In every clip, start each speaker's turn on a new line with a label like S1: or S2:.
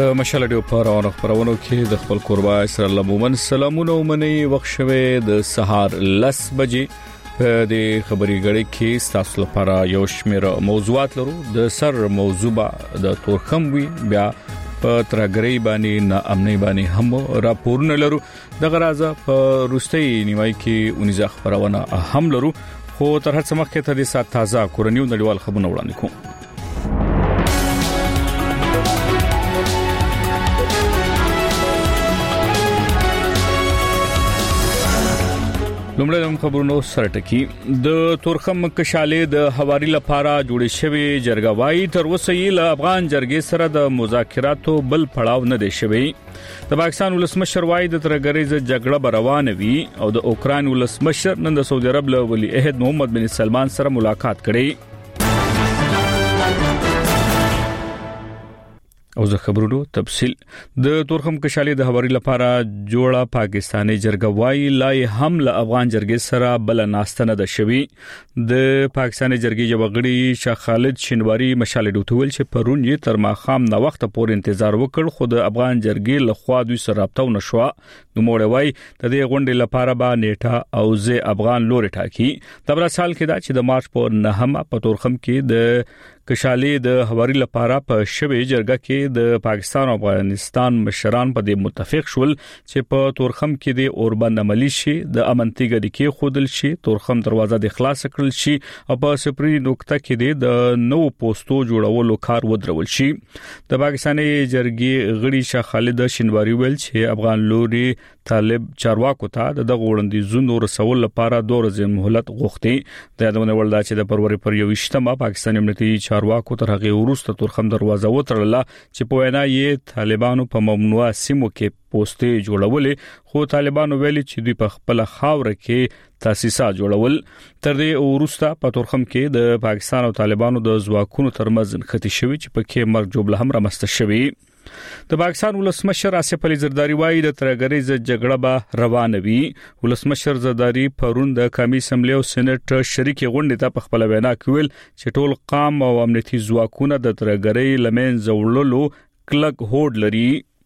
S1: د مشال ډیو په خبرونو کې د خپل قربا سره لمومن سلامونه ومني وخت شوه د سهار 10 بجې په دې خبري غړي کې تاسو لپاره یو شمېر موضوعات لرو د سر موضوع د تورخم وی بیا په ترګری باندې نه امني باندې هم راپورونه لرو د غرازه په روستي نیمای کې 19 خبرونه هم لرو خو تر هڅه مخکې ته د سات تازه کورنیو نړیوال خبرونه وړاندې کوم لومړی خبرونو سره ټکی د تورخم کشاله د حواري لپاره جوړې شوی جرګوای تر اوسه یې له افغان جرګې سره د مذاکراتو بل پړاو نه دی شوی د پاکستان ولسمشر وای د ترګریز جګړه روانه وي او د اوکران ولسمشر نن د سعودي عرب له ولی عہد محمد بن سلمان سره ملاقات کړي او زه خبرونو تفصیل د تورخم کشاله د حواري لپاره جوړه پاکستاني جرګوای لای هم له افغان جرګې سره بل ناستنه د شوی د پاکستاني جرګې جوړګړي شاه خالد شینواری مشال ډوتول چې پرون یې تر ماخام نه وخت پورې انتظار وکړ خو د افغان جرګې له خوا دوی سره رابطه ونشو نو موړوي د دې غونډې لپاره با نیټه او زه افغان لوري ټاکی د بل سال کې دا چې د مارچ په 9 په تورخم کې د کشاله د حواري لپاره په شوی جرګه کې د پاکستان او افغانستان مشران په دې متفق شول چې په تورخم کې د اوربند عملی شي د امنتیګه د کې خودل شي تورخم دروازه د اخلاص کړل شي او په سپری نقطه کې د نو پوسټو جوړولو کار ودرول شي د پاکستاني جرګې غړي شاه خالد شینواری ویل چې افغان لوري طالب چارواکو ته د غوړندې رسول لپاره 2 ورځې مهلت غوښتي د یادونه ولدا چې د فروری پر 21 پاکستاني امنیتي چارواکو تر هغه وروسته تورخم دروازه وترله چې په وینا یې طالبانو په ممنوعه سیمو کې پوسټې جوړولې خو طالبانو ویلي چې دوی په خپل خاور کې تاسیسات جوړول تر دې وروسته په تورخم کې د پاکستان او طالبانو د ځواکونو ترمنځ ختی شوی چې په کې مرګ جوړه هم رامسته شوی د پاکستان ولسمشر آصف علي زرداری وایي د ترګریز جګړه به روانه وي ولسمشر زرداری پرون د قومي اسمبلی او سېنات شریک غونډې ته په خپل وینا کې ویل چې ټول قام او امنیتي ځواکونه د ترګری لمن زوړلو کلک هوډ لري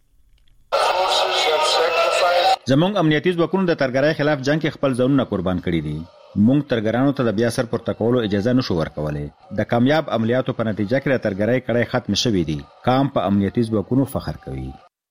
S2: زمونږ امنیتي ځواکونو د ترګرای خلاف جنگ کې خپل ځانونه قربان کړي دي مونږ ترګرانو ته د بیا سر پورته کولو اجازه نشو ورکولای د کامیاب عملیاتو په نتیجه کې د ترګرای کړه ختم شوې دي قام په امنیتي ځواکونو فخر کوي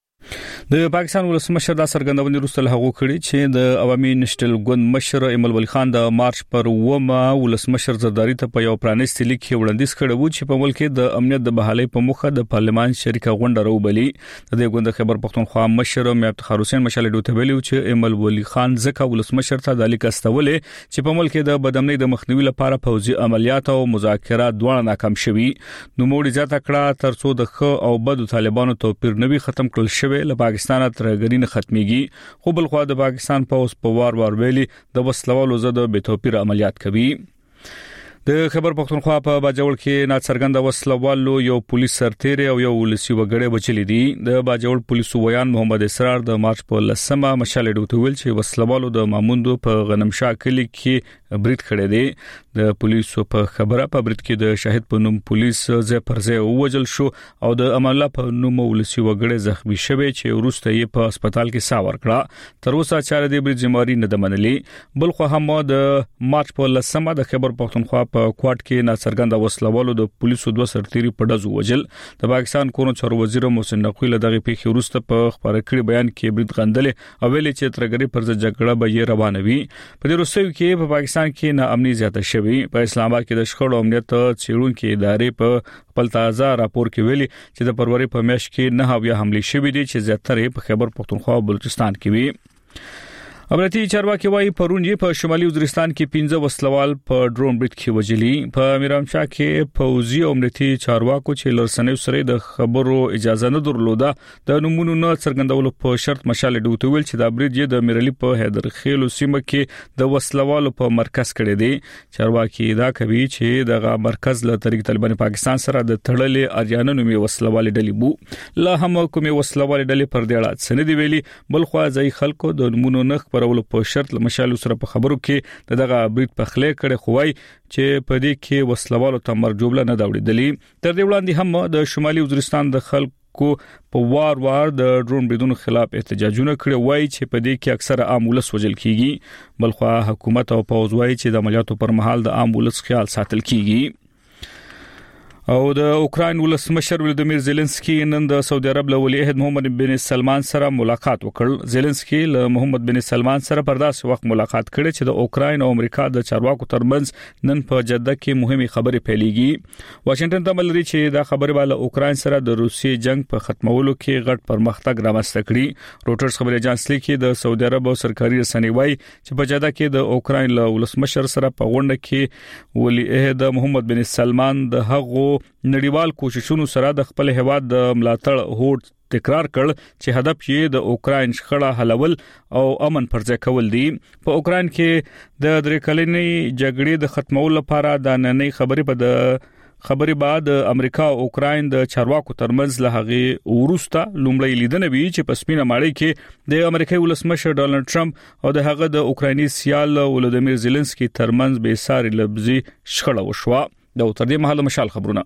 S1: د پاکستان ولسمشر دا سرګندونې وروسته هغه کړي چې د عوامي نشټل ګوند مشر ایمل ولی خان د مارچ پر 9 ولسمشر زرداری ته په یو پرانیستي لیک کې وړاندیز کړی و چې په ملک د امنیت د بحالۍ په مخه د پارلمان شریکه غونډه راوبلي د دې غونډه خبر پښتونخوا مشر میا افتخار حسین مشال ډوته ویلو چې ایمل ولی خان ځکه ولسمشر ته د لیک استولې چې په ملک د بدامنۍ د مخنیوي لپاره پوځي عملیات او مذاکرات دواړه ناکام شوي نو موړي ځات کړه ترڅو د خو او بد طالبانو توپیر نوي ختم کړل شوی له پاکستان ترګری نه ختميږي خو بل خو د پاکستان پوس په وار ویلي د وسلوالو زده به توپیر عملیات کوي د خبر پښتونخوا په باجوړ کې ناڅرګند وسلوالو یو پولیس سرتیری او یو ولسی وګړي بچلی دي د باجوړ پولیسو ویان محمد اسرار د مارچ په 10 مشال ډوتول چې وسلوالو د ماموندو په غنمشا کلی کې برید کړی دی د پولیسو په خبره په برید کې د شاهد په نوم پولیس ځای پر ځای ووجل شو او د امانله په نوم ولسی وګړي زخمی شوی چې وروسته یې په هسپتال کې ساور کړه تر اوسه چاره دی برید ذمہواری نه د منلي بل خو هم د مارچ په 10 د خبر پښتونخوا په کوټ کې ناڅرګند وسلوالو د پولیسو 2 سرتیري په دزو وجل د پاکستان کورونو چارو وزیر محسن نقوی له دغه پیښې وروسته په خبره کړي بیان کې برید غندلې او ویلي چې ترګری پر جګړه به روانه وي په دې وروسته کې په پاکستان کې ناامني زیاته شوې په اسلام آباد کې د شخړو امنیت چیرونکو ادارې په خپل تازه راپور کې ویلي چې د فروری په میاشت کې 9 حمله شوې دي چې زیاتره په خیبر پختونخوا او بلوچستان کې وي امنیتي چارواکي وايي پرون یې په شمالي وزیرستان کې 15 وسلوال په ډرون برید کې وجلي په میرامشاه کې فوزي امنیتي چارواکو چې لرسنې سره د خبرو اجازه نه درلوده د نمونو نه څرګندولو په شرط مشال ډوتول چې د برید د میرلی په حیدر خیلو سیمه کې د وسلوالو په مرکز کړي دي چارواکي دا کوي چې دغه مرکز له طریق طالبان پاکستان سره د تړلې اریانو نومي وسلوال ډلې بو لا هم کومي وسلوال ډلې پر دې اړه سند ویلي بل خو ځای خلکو د نمونو نه پرولو په شرط لمشالو سره په خبرو کې دغه برید په خلې کړي خوای چې په دې کې وسلوالو تمر جوړل نه دا وړي دي تر دې وړاندې هم د شمالي وزیرستان د خلک خلکو په وار د ډرون بریدونو خلاف احتجاجونه کړي وای چې په دې کې اکثره عام ولس وژل کیږي بلخو حکومت او پوز وای چې د عملیاتو پر مهال د عام ولس خیال ساتل کیږي او د اوکراین ولسمشر ولادیمیر زيلنسکي نن د سعودي عرب له ولی عهد محمد بن سلمان سره ملاقات وکړ. زيلنسکي له محمد بن سلمان سره پر داسې وخت ملاقات کړي چې د اوکراین او امریکا د چارواکو ترمنځ نن په جده کې مهمه خبرې پیلېږي. واشنگټن ته ملري چې دا خبره بالا اوکراین سره د روسي جنگ په ختمولو کې غټ پرمختګ رامنځته کړي. روټرز خبري اژانس لیکي د سعودي عرب او سرکاري رسنۍ وايي چې په جده کې د اوکراین له ولسمشر سره په غونډه کې ولی عهد محمد بن سلمان د هغو نړیوال کوششونو سره د خپل هیواد د ملاتړ هوډ تکرار کړ چې هدف یې د اوکراین شخړه حلول او امن پرځای کول دي. په اوکراین کې د درې کلنې جګړې د ختمولو لپاره د نننۍ خبرې بعد امریکا او اوکراین د چارواکو ترمنځ له هغه وروسته لومړی لیدنه وی چې په سپینه ماړی کې د امریکایي ولسمشر ډونالد ټرمپ او د هغه د اوکرایني سیال ولادیمیر زيلنسکي ترمنځ به ساري لفظي شخړه وشوه. د تر دې مهاله مشال خبرونه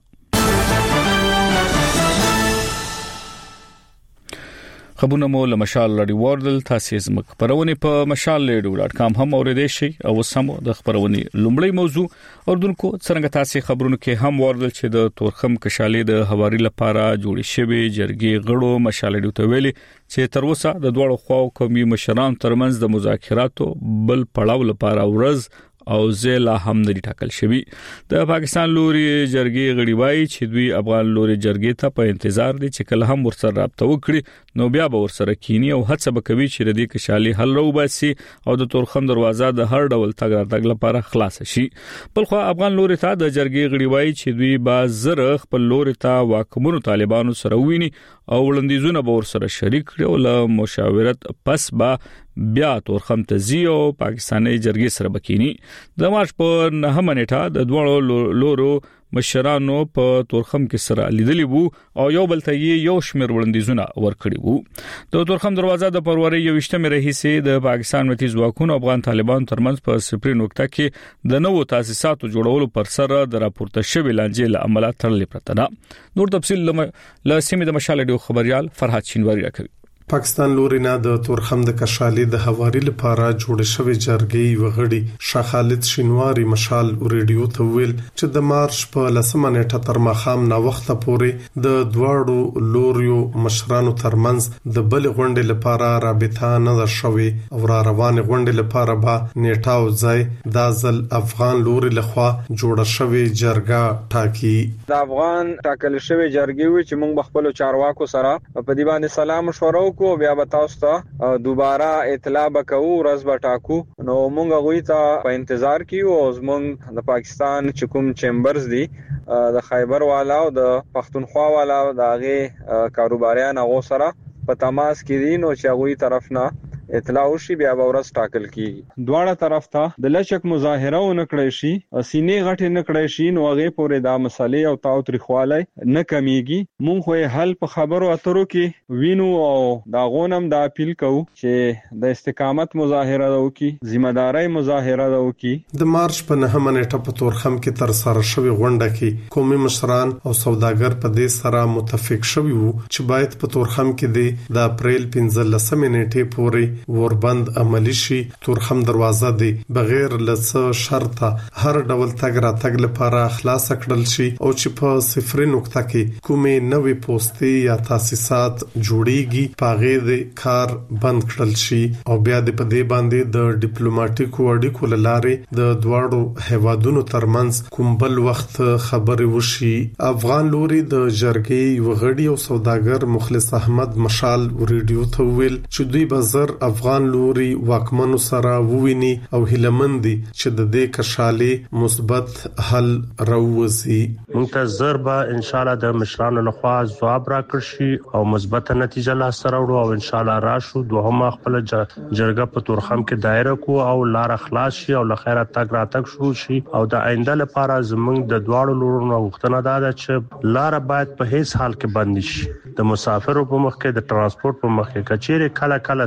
S1: مو له مشال لړۍ وردل تاسو زموږ خبرونه په mashal.com هم اوریدئ شئ او سمو د خبرونه لومړی موضوع اردوونکو څنګه تاسو خبرونه کې هم وردل چې د تورخم کشالې د حواري لپاره جوړې شوی جرګې غړو مشال ته ویلي چې تر اوسه د دوړو خواو قومي مشران ترمنځ د مذاکراتو بل پړاو لپاره ورځ او زلا هم نری ټاکل شوی. د پاکستان لوري جرګې غړي وایي چې دوی افغان لوري جرګې ته په انتظار دي چې کله هم ورسره رابطه وکړي نو بیا به ورسره کینی او هڅه وکوي چې د دې کشالي حل راوباسي او د تورخم دروازه د هر ډول تګ لپاره خلاص شي. بلخو افغان لوري ته د جرګې غړي وایي چې دوی به زر خپل لوري ته واکمنو طالبانو سره ویني او وړاندیزونه به ورسره شریک کړي او له مشاورت پس به بیا تورخم ته زیو پاکستاني جرګې سره بکینی. د مارچ په 9 نیټه د دوه لورو مشرانو په تورخم کې سره لیدلی وو او یو بل ته یو شمیر وړاندیزونه ورکړي وو. د تورخم دروازه د فروری 28 رئیسي د پاکستان ملي ځواکونو افغان طالبان ترمنځ په سپرین وخت کې د نوو تاسیساتو جوړولو پر سر د راپورته شوی لانجې له عمله تړلې پرته ده. نور تفصیل له سیمې د مشال ډیو خبريال فرحات شینواری راکوي.
S3: پاکستان لوري نه د تورخم د کشالې د حواري لپاره جوړ شوی جرګې وغړي شاه خالد شینواری مشال ریډیو ته ویل چې د مارچ په 10 نیټه تر ماخام نا وخت پورې د دواړو لوریو مشرانو ترمنځ د بل غونډې لپاره رابطه نه ده شوې او را روان غونډې لپاره به نیټه او ځای د ځل افغان لوري لخوا جوړ شوی جرګه ټاکي.
S4: د افغان ټاکل شوی جرګې وی چې موږ خپل چارواکو سره په دې باندې سلام مشوره کو بیا به تاسو ته دوباره اطلاع وکړو ورځ به ټاکو. نو مونږ غوي ته په انتظار کیو او زمونږ د پاکستان چې کوم چیمبرز دي د خیبر والا او د پښتونخوا والا د هغه کاروباریان هغه سره په تماس کې دي نو چې غوي طرف نه اطلاع وشي بیا به ورځ ټاکل کیږي. دواړه طرف ته د لچک مظاهره و نکړی شي سینې غټه نکړی شي نو هغه پورې د مسلې او تاو تاریخواله نه کمیږي. مونږ خو حل په خبرو اترو کې وینو او دا غونم د اپیل کوو چې د استقامت مظاهره وکي ځمېداري مظاهره وکي.
S3: د مارچ په 9 نیټه په تورخم کې تر سره شوی غونډه کې قومي مشران او سوداګر په دې سره متفق شوي وو چې باید په تورخم کې د اپریل 15 نیټې پورې وربند عملی شي. تورخم دروازه دی بغیر لڅ شرطه هر ډول تګ را تګ لپاره خلاص کړل شي او چې په صفر نقطه کې کومې نوې پوسټي یا تاسیسات جوړیږي پاغه د کار بند کړل شي او بیا د پدې باندې د ډیپلوماټیکو اړیکو لارې د دواړو هیوادونو ترمنځ کوم بل وخت خبرې وشي. افغان لوري د جرګې وغړي او سوداګر مخلص احمد مشال ریډیو ته ویل چې دوی بازار افغان لوري واکمنو سره وویني او هلمندي چې د دې کشالې مثبت حل راوځي.
S5: منتظر به ان شاء الله د مشرانو لخوا ځواب راکړي شي او مثبت نتیجه لا سره وړو او ان شاء الله راشو دوهم خپل جرګه په تورخم کې دایره کو او لار خلاص شي او لخيره تک راتک شروع شي او د آینده لپاره زمونږ د دواړو لورونو غوښتنه ده چې لار باید په هیڅ حال کې بند شي. د مسافرو په مخ کې د ترانسپورت په مخ کې کچېره کله کله سستون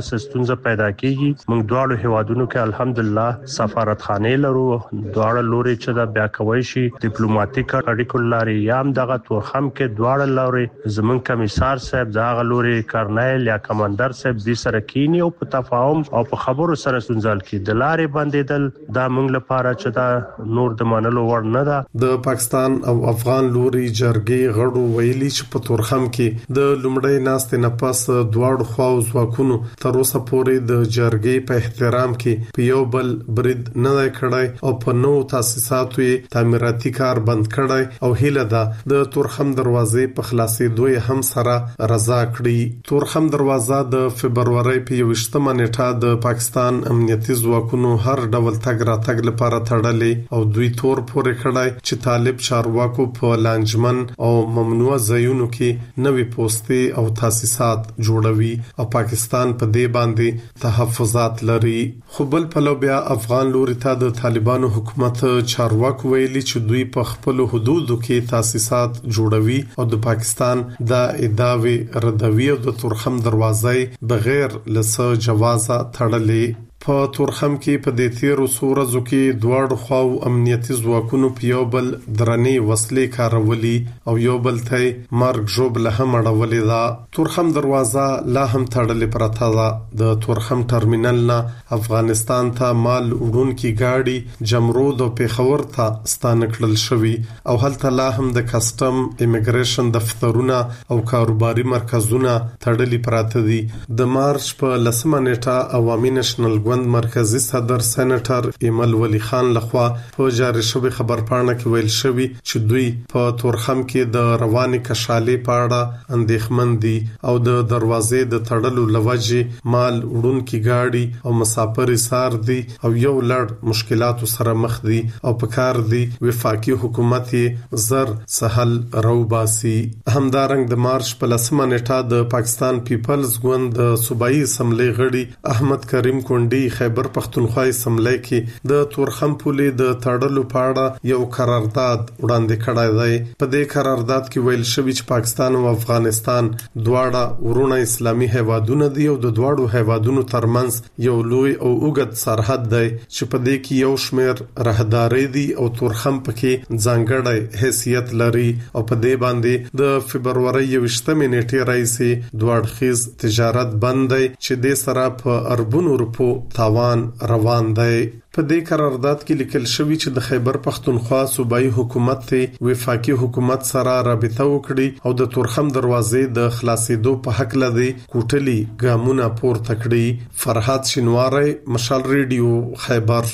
S5: ستونزه پیدا کیږي. موږ دواړو هیوادونو کې الحمدلله سفارتخانه لرو، دواړو لوري چې دا بیا کوي شي ډیپلوماټیک اړیکو لاري یم دغه تورخم کې دواړو لوري زمون کمیسار صاحب دغه لوري کرنیل یا کمانډر صاحب د سره کینی او په تفاهم او په خبرو سره سنجال کې د لارې بندیدل دا موږ لپاره چې دا نور د منلو وړ نه ده.
S3: د پاکستان او افغان لوري جرګې غړو ویلي چې په تورخم کې د لومړی ناستې نه پس دواړو خواو ځواکونو تر اوسه پورې د جرګې په احترام کې په یو بل برید نه دی کړی او په نو تاسیساتو یې تعمیراتي کار بند کړی او هیله ده د تورخم دروازې په خلاصېدو یې هم سره رضا کړي. تورخم دروازه د فبرवरी په 28مه نیټه د پاکستان امنیتي ځواکونو هر ډول تګ راتګ لپاره تړلې او دوی تور پورې کړای چې طالب چارواکو په لانجمن او ممنوع ځایونو کې نوي پوسټي او تاسیسات جوړوي او پاکستان په دې باندې تحفظات لري. خو بل په بیا افغان لوري ته د طالبانو حکومت چارواکو ویلي چې دوی په خپل حدودو کې تاسیسات جوړوي او د پاکستان د ادعاوی ردوی او د تورخم دروازې بغیر لسه جوازه تړلې. په تورخم کې په دې تیرو سورزو کې دواړو خواو امنیتي ځواکونو په یو بل درنې وسلې کارولي او یو بل ته مرګ ژوبله هم اړولې ده. تورخم دروازه لا هم تړلې پرته ده. د تورخم ټرمینل نه افغانستان ته مال وړونکي گاډي جمرود او پیښور ته ستانه کړل شوی او هلته لا هم د کسٹم امیګریشن دفترونه او کاروباري مرکزونه تړلې پراته دي. د مارچ په 10مه نیټه عوامي نېشنل مرکزی صدر سېنیټر ایمل ولی خان لخوا په جاری شوی خبرپاڼه کې ویل شوی چې دوی په تورخم کې د رواني کشالې په اړه اندېښمن دي او د دروازې د تړلو لوجې مال وړونکي گاډي او مسافر سار دي او یو لړ مشکلات سره مخ دي او په کار دي وفاقي حکومت زر سهل روباسي. همدارنګ د مارچ په 10مه نیټه د پاکستان پیپلز ګوند د صوبایي اسمبلی غړي احمد کریم کونډي خیبر پختونخوا اسمبلی کې د تورخم پولې د تړلو په اړه یو قرارداد وړاندې کړی دی. په دې قرارداد کې ویل شوی چې پاکستان او افغانستان دواړه ورونه اسلامي هیوادونه دي او د دواړو هیوادونو ترمنځ یو لوی او اوږد سرحد دی چې په دې کې یو شمېر راهداري دي او تورخم پکې ځانګړی حیثیت لري او په دې باندې د فبرवरी 28مه نیټې راځي دوړخیز تجارت بند دی چې د سره په اربونو روپو تاوان روان دی. په دې قرارداد کې لیکل شوی چې د خیبر پختونخوا صوبایي حکومت ته وفاقي حکومت سره رابطه وکړي او د تورخم دروازې د خلاصېدو په حق لدی کوټلي ګامونه پورته کړي. فرحات شینواری، مشال ریډیو، خیبر.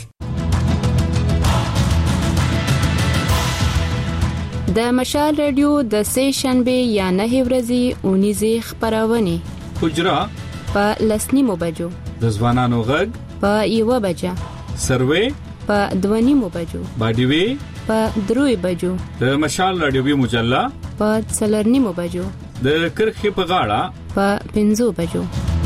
S6: د مشال ریډیو د سې شنبه یا 9 ورځې اونیزه خبرونه
S1: حجرا
S6: په لسنیمو بجو،
S1: د ځوانانو غږ
S6: په 1 بجه،
S1: سروي
S6: په 2 بجو،
S1: باډيوي
S6: په 3 بجو،
S1: د مشال رادیوي مجله
S6: په 4 بجو،
S1: د کرخي په غاړه
S6: په 5 بجو.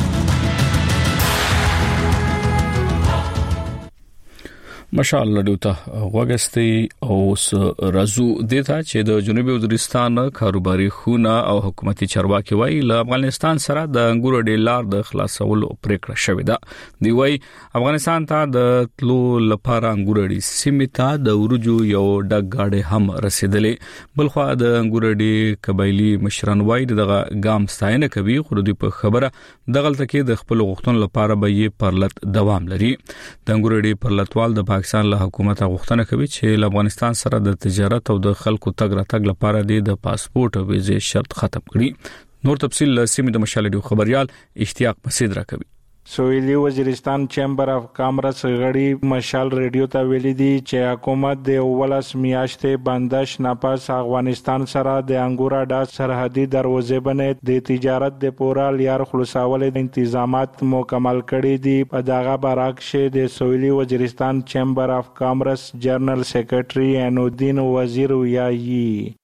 S1: مشال رادیو ته وګستي او رازو دیتا چې د جنوبي وزیرستان کاروباري خونه او حکومتي چارواکي وایي له افغانستان سره د انګورو ډیلار د خلاصولو پریکړه شوې ده. دی وایي افغانستان ته د تلو لپاره انګورو ډی سیمه د ورجو یو ډګ گاډي هم رسیدلې. بلخو د انګورو ډی قبایلی مشران وایي دغه ګام ستاینه کوي خو د په خبره دغلت کې د خپل غوښتنو لپاره به یې پرلط دوام لري. د انګورو ډی پرلطوال د پاکستان له حکومت غوښتنه کوي چې افغانستان سره د تجارت او د خلکو تګ راتګ لپاره د پاسپورت او ویزې شرط ختم کړي. نور تفصیل له سیمې د مشال ریډیو خبريال اشتیاق مسعود راکوي.
S7: سویلی وزیرستان چیمبر اف کامرس غړي مشال ریډیو ته ویلي دي چې حکومت د اولس میاشتې بندش ناپاس افغانستان سره د انګورا ډا سرحدي دروازې باندې د تجارت د پورا لیار خلاصول د تنظیمات مکمل کړي دي. په دغه برعکس د سویلی وزیرستان چیمبر اف کامرس جنرال سیکریټري انودین وزیر ویایي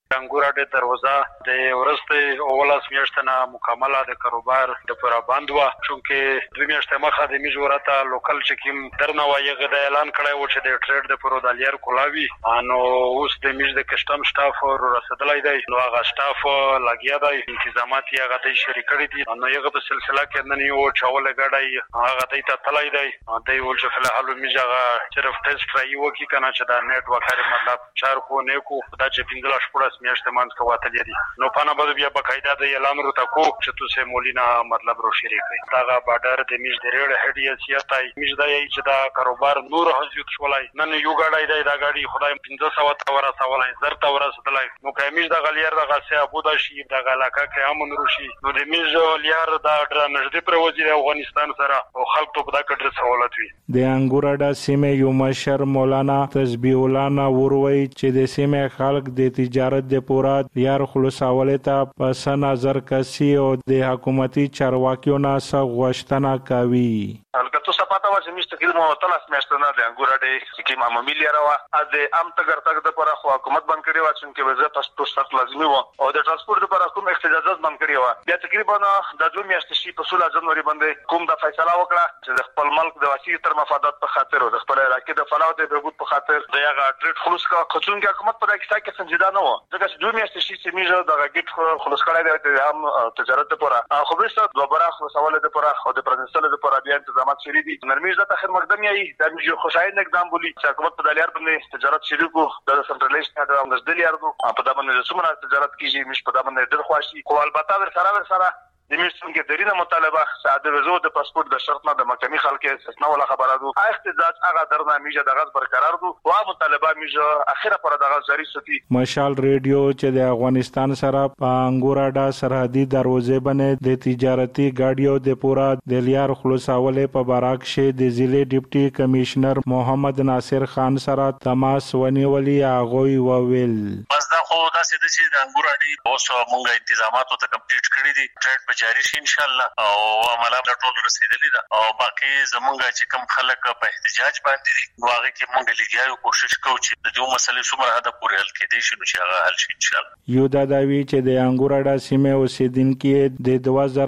S8: انګور اډې دروازه د ورسته اولس میاشتنه مکمله د کاروبار د پر باندوا چونکه دوه میاشتې مخه د میجورتا لوکل چکیم درنه وایغه د اعلان کړی و چې د ټریډ د پرودالیر کولاوی انو اوس د میج د کسٹم سټاف رسیدلای دی نو هغه سټاف لګیا دی انتظامات یې هغه د شریکړي دي نو یغه په سلسله کې نن یو چاول غړای هغه د ته تلای دی د ول چې فلحال میجغه صرف ټیسټ راي وکي کنه چې دا نیټ وکړي مطلب چار کو نه کو دا چې پینګلا شپړس میاشتې مانځ کوته لري نو پانا به بیا بقاعده د اعلان ورته کو چې تاسو مولینا مطلب رو شریکي دا بارډر د میج د ریډ هډي سیاتای میج د چې دا کاروبار نور حضرت شولای نن یو غړای دی دا غاډي خدای 1500 تورا سوالای زر تورا ستلای نو که میج د غلیر د غاسه ابو دا شي د غلاکه کې امن روشي نو د میج لیار دا ډر نږدې پر وزیر افغانستان سره او خلک ته دا کډر سہولت وي
S7: د انګور اډا سیمه یو مشر مولانا تسبیح الله وروي چې د سیمه خلک د تجارت د پورا لیار خلاصولې ته پس نظر کسي او د حکومتي چارواکیو نه غوښتنه کوي
S9: البته سپاته وا چې مستقیل مو تلاس میاشتنه د انګور اډې کی معمولی لیروا د ام تګر تګ د پر حکومت بند کړی و چې وزارت تاسو شرط لازمي و او د ترانسپورت لپاره کوم احتجاجات بند کړی و بیا تقریبا د 2 میاشتې شي په 16 جنوري باندې کوم د فیصله وکړه چې د خپل ملک د وسیع تر مفادات په خاطر او د خپل علاقې د فلاح او د بهبود په خاطر د هغه ټریډ خلاص کا خصوصي حکومت په دغه کې سنجیده نه و ځکه چې 2 میاشتې شي چې میجه د غیټ خلاص کړی د عام تجارت لپاره خو به څه دوباره خلاصول لپاره او د پرنسل لپاره بیا تنظیمات شری دي نرمي ځته خیر مقدم یې د میجه خوشاین اقدام بولی چې حکومت په دلیار باندې تجارت شریکو د سنټرالایزډ هډ د دلیار په دمن د سمونه تجارت کیږي مش په دمن ډېر خواشي خو البته ور سره د میشتون کې درینه مطالبه ساده وزو د پاسپورت د شرط نه د محکمې خلک استثنا ولا خبره دو احتجاج هغه درنه میجه د غږ برقرار دو او مطالبه میجه اخیره پر دغه جاری ستی
S7: مشال ریډیو چې د افغانستان سره په انګور اډا سرحدي دروازې باندې د تجارتي گاډیو د پورا د لیار خلاصولې په باراک شه د ضلع ډیپټي کمشنر محمد ناصر خان سره تماس ونیولي هغه وویل
S10: بس دا خو دا سید چې د انګور اډې اوس موږ انتظامات ته کمپلیټ کړی دي ټریډ جاری شي ان شاء الله او عمله ټول رسیدلې ده او باقي زمونږ چې کم خلک په احتجاج باندې دي واغې کې موږ لګیاو کوشش کوو چې د دې مسلې څومره حد پورې حل کېدي شي نو چې هغه حل شي ان شاء الله
S7: یو دا داوی چې د انګور اډا سیمه اوسیدونکو د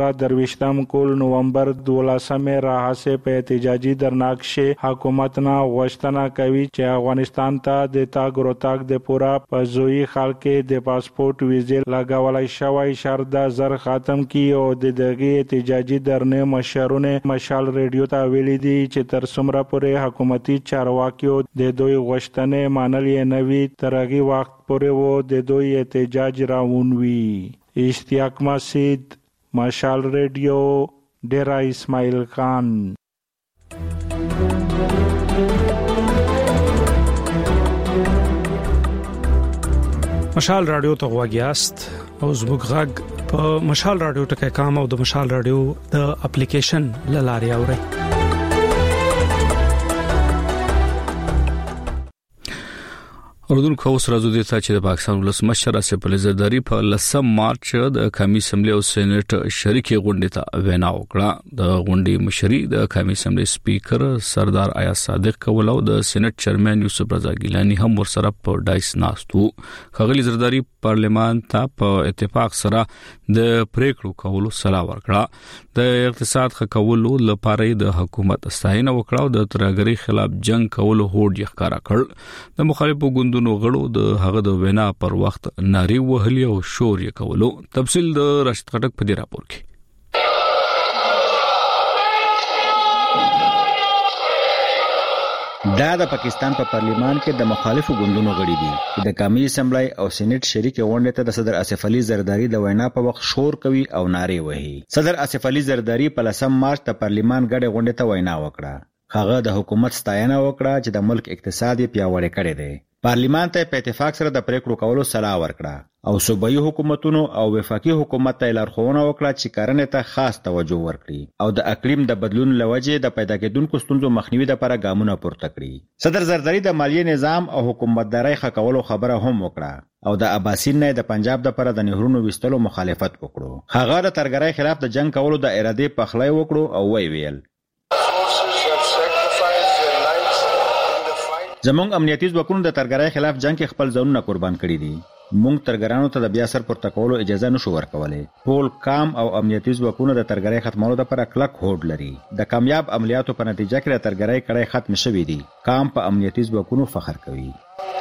S7: 2023 کول نومبر 12 راهسه په احتجاجي درناکشه حکومت نه غوښتنه کوي چې افغانستان ته د تاګ روتاګ د پورا په زوی خلک د پاسپورت ویزه لګولای شوی شرط د زر ختم کی او د دغه احتجاجي درنه مشرونه مشال ریډیو ته ویلي دي چې تر څومره پورې حکومتي چارواکیو د دوی غوښتنې منلې نوي ترغي وخت پورې وو د دوی احتجاج راونوي اشتیاق مسجد مشال ریډیو ډیرا اسماعیل خان
S11: مشال رادیو ته غواګیاست او زموږ غږ په مشال رادیو ټکي کام او د مشال رادیو د اپلیکیشن لاري اوري
S1: اردن کوس راځو د چې د پاکستان ولسمشر اسف علي زرداری په 10 مارچ د قومي اسمبلی او سېنات شریکي غونډې ته وینا وکړه د غونډې مشري د قومي اسمبلی سپیکر سردار آیاز صادق کول او د سېنات چیرمن یوسف رضا ګیلانی هم ورسره په ډایس ناستو خغلی زرداری پارلمان ته په اتفاق سره د پریکړو کولو صلاح ورکړه د اقتصاد خکولو لپاره د حکومت ستاینه وکړه او د ترهګری خلاف جنگ کولو هوډ یې ښکارا کړ د مخالفو ګوندونو غړو د هغه د وینا پر وخت ناری وهلی او شور یې کولو تفصیل د راشد خټک په دې راپور کې
S2: دا د پاکستان په پارلیمان کې د مخالفو ګوندونو غړي دي چې د قومي اسمبلی او سېنات شریکي غونډې ته د صدر اسف علي زرداری د وینا په وخت شور کوي او نارې وهي صدر اسف علي زرداری په 10 مارچ ته پارلیمان غړي غونډې ته وینا وکړه هغه د حکومت ستاینه وکړه چې د ملک اقتصاد پیاوړی کړی دی پارلیمان ته په اتفاق سره د پریکړو کولو صلاح ورکړه او صوبایي حکومتونو او وفاقي حکومت ته لارښوونه وکړه چې کرنې ته خاص توجه ورکړي او د اقلیم د بدلون لوجې د پیدا کېدونکو ستونزو مخنیوي لپاره ګامونه پورته کړي صدر زرداری د مالیې نظام او حکومتداري ښه کولو خبره هم وکړه او د اباسین نه د پنجاب لپاره د نهرونو وستلو مخالفت وکړو هغه د ترګرۍ خلاف د جنگ کولو د ارادې پخلی وکړو او ویل زمونږ امنیتي ځواکونو د ترګرۍ خلاف جنگ کې خپل ځانونه قربان کړي دي مونږ ترګرانو ته د بیا سر پورته کولو اجازه نشو ورکولای. ټول کام او امنیتي ځواکونه د ترګرۍ ختمولو لپاره کلک هوډ لري. د کامیاب عملیاتو په نتیجه کې د ترګرۍ کړای ختم شوی دی. کام په امنیتي ځواکونو فخر کوي.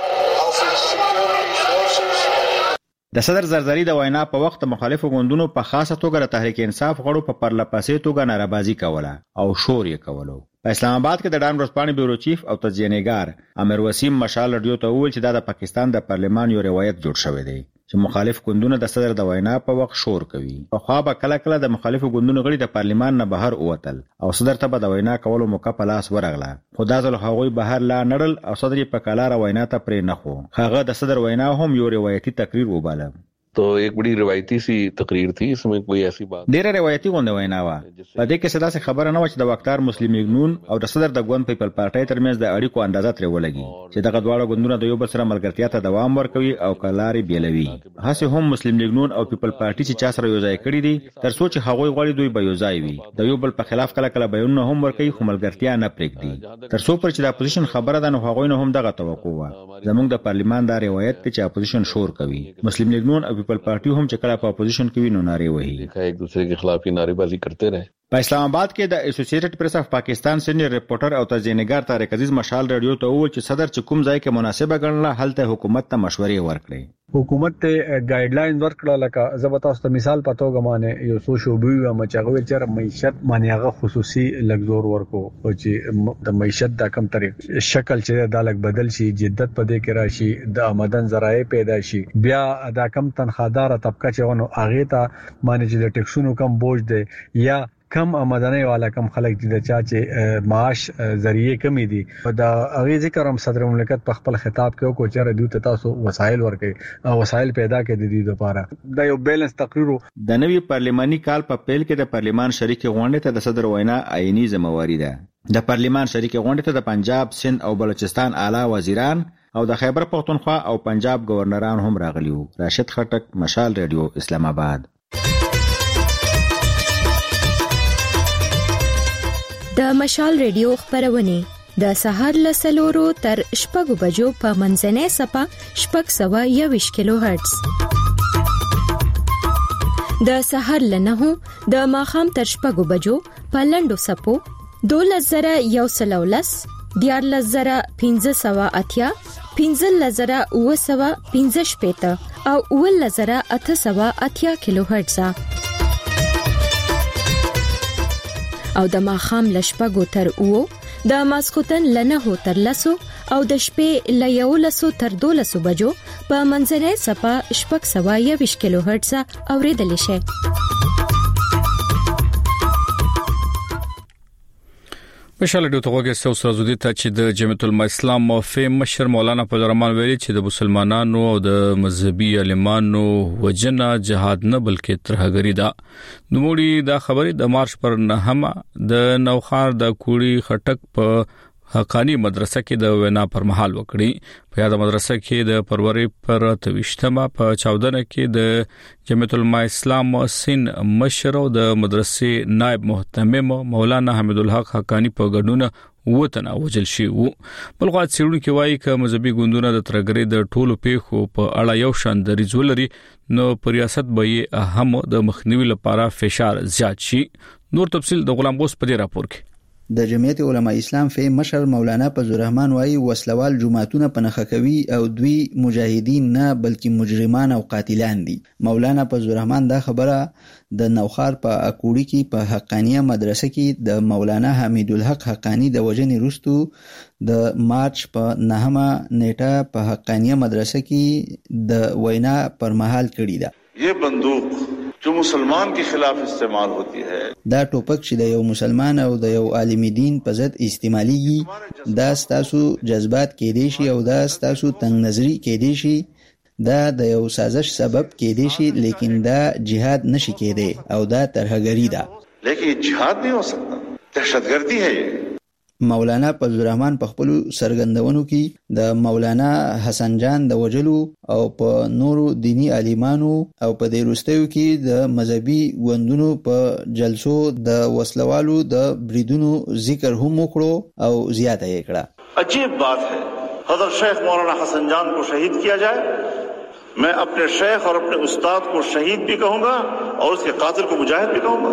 S2: د صدر زرزری د وینا په وخت مخالفو ګوندونو په خاصه توګه د تحریک انصاف غړو په پرلپسې توګه نارابازي کوله او شور یې کولو. په اسلام آباد کې د ډان ورځپاڼې بیورو چیف او تجزیه‌نګار امیر وسیم مشال رادیو ته وویل چې دا د پاکستان د پارلمان یو روایت جوړ شوی دی چې مخالف ګوندونه د صدر د وینا په وخت شور کوي. په خوا به کله کله د مخالفو ګوندونو غړي د پارلمان نه بهر ووتل او صدر ته به د وینا کولو موقع په لاس ورغله. خو دا ځل هغوی بهر لا نړل او صدر یې په کلاره وینا ته پرې نه خو. هغه د صدر وینا هم یو روایتي تقریر وباله.
S12: तो एक बड़ी रिवायती सी तकरीर थी, इसमें कोई ऐसी बात
S2: ډیره روایتي غونډه وینا و. په دې کې صدا څه خبره نه و چې د وقتار مسلم لیګ او د صدر د ګوند پیپل پارټي ترمنځ د اړیکو اندازه ترې ولګي چې دغه دواړه ګوندونه د یو بل سره ملګرتیا ته دوام ورکوي او کلاري بیلوي. هڅه هم مسلم لیګ او پیپل پارټي چې چا سره یو ځای کړی دي تر څو چې هغوی غواړي دوی به یو ځای وي. د یو بل په خلاف کله کله بیانونه هم ورکوي خو ملګرتیا نه پرېږدي. تر څو پر چې د اپوزیشن خبره ده نو هغوی نه هم دغه توقع و. زموږ د پارلمان دا روایت ته چې اپوزیشن شور کوي. مسلم لیګ او پیپل پارټي هم چې کله په اپوزیشن کې وینو ناره وهي
S12: ایک دوسرے کے خلاف ہی نعرے بازی کرتے رہے.
S2: په اسلام آباد کې د اسوسییټډ پریس اف پاکستان سینیئر ریپورټر او تجزیه‌نګار طارق عزیز مشال رادیو ته وویل چې صدر چې کوم ځای کې مناسبه ګڼله هلته حکومت ته مشورې ورکړي.
S13: حکومت ته ګایډلاین ورکړه لکه زبتا است مثال پتو غمانه یو سو شوبوي او مچغوي چې معیشت باندې هغه خصوصي لګزور ورکو او چې د معیشت د کم طریق شکل چې د الګ بدل شي جدت پدې کې راشي د آمدن ذرایع پیدا شي بیا د کم تنخوادار طبقه چې ونه اغه ته باندې چې د ټیکسونو کم بوج دی یا کم آمدنی والا کم خلک دي د چا چې معاش ذریعہ کمی دي دا اغه ذکر هم صدر مملکت په خپل خطاب کې کو چر دوی ته تاسو وسایل ورکړي او وسایل پیدا کړي دي لپاره دا یو بیلنس تقریر
S2: د نوي پارلماني کال په پیل کې د پارلمان شریک غونډې ته د صدر وینا عیني ذمہواری ده. د پارلمان شریک غونډې ته د پنجاب، سند او بلوچستان اعلی وزیران او د خیبر پختونخوا او پنجاب گورنران هم راغلیو. راشد خټک، مشال رادیو، اسلام آباد.
S14: د مشال ریډیو خبرونه د سهار ل 4 تر شپږ بجو په منځنۍ سپه 621 کیلو هرتز. د سهار ل 9 د ماخام تر شپږ بجو په لندو سپو 2113 14580 15015 او 11880 کیلو هرتز. او د ماخام لشپګو تر او د ماسخوتن لنه تر لسو او د شپې ل 11 تر 12 بجو په منځنۍ سپه 621 کیلو هرتز اوریدل شي.
S1: مشال ډیو ته وګورئ چې اوس راځي ته چې د جمعیت العلماء اسلام موفي مشر مولانا فضل الرحمن ویلي چې د مسلمانانو او د مذهبي عالمانو وجنه جهاد نه بلکې ترهګری ده. نوموړي دا خبرې د مارچ پر 9 د نوخار د کوړی خټک په حقانی مدرسه کې د وینا پر مهال وکړي. په یاد مدرسه کې د فروری پر 23 په 14 کې د جمعیت العلماء اسلام سین مشر او د مدرسې نائب محتمم مولانا حمید الحق حقانی په ګډون وطن وجل شي وو. بلغه څېړونکو وایي چې مذهبي ګوندونه د ترګری د ټولو پیښو په اړه یو شان دریځ ولري نو پر ریاست به یې اهم د مخنیوي لپاره فشار زیات شي. نور تفصیل د غلام غوث په دې راپور کې.
S15: د جمعیت علماء اسلام فی مشر مولانا فضل الرحمن وايي وسلوال جماعتونه پنهخه کوي او دوی مجاهدین نه بلکې مجرمان او قاتلان دي. مولانا فضل الرحمن دا خبره د نوخار په اکوړی کې په حقانیه مدرسه کې د مولانا حمید الحق حقانی د وجنې رستو د مارچ په 9 نیټه په حقانیه مدرسه کې د وینا پر مهال کړی ده.
S16: یہ بندوق جو مسلمان کے خلاف استعمال ہوتی ہے
S15: دا ټوپک چې د یو مسلمان او د یو عالم دین په ضد استعماليږي دا ستاسو جذبات کې دي شي او دا ستاسو تنگ نظری کې دي شي دا د یو سازش سبب کې دي شي لیکن دا جهاد نشي کېده او دا ترهګری ده
S16: لیکن جهاد نہیں ہو سکتا دہشتگردی ہے. یہ
S15: مولانا فضل الرحمن په خپل سرګندونو کې د مولانا حسن جان د وجلو او په نورو دینی عالمانو او په دې وروستیو کې د مذهبي ګوندونو په جلسو د وسلوالو د بریدونو ذکر هم وکړو او زیاته یې کړه.
S16: عجیب بات ہے حضرت شیخ مولانا حسن جان کو شہید کیا جائے मैं अपने शेख और अपने उस्ताद को शहीद भी कहूंगा और उसके कातिल को मुजाहिद भी कहूंगा.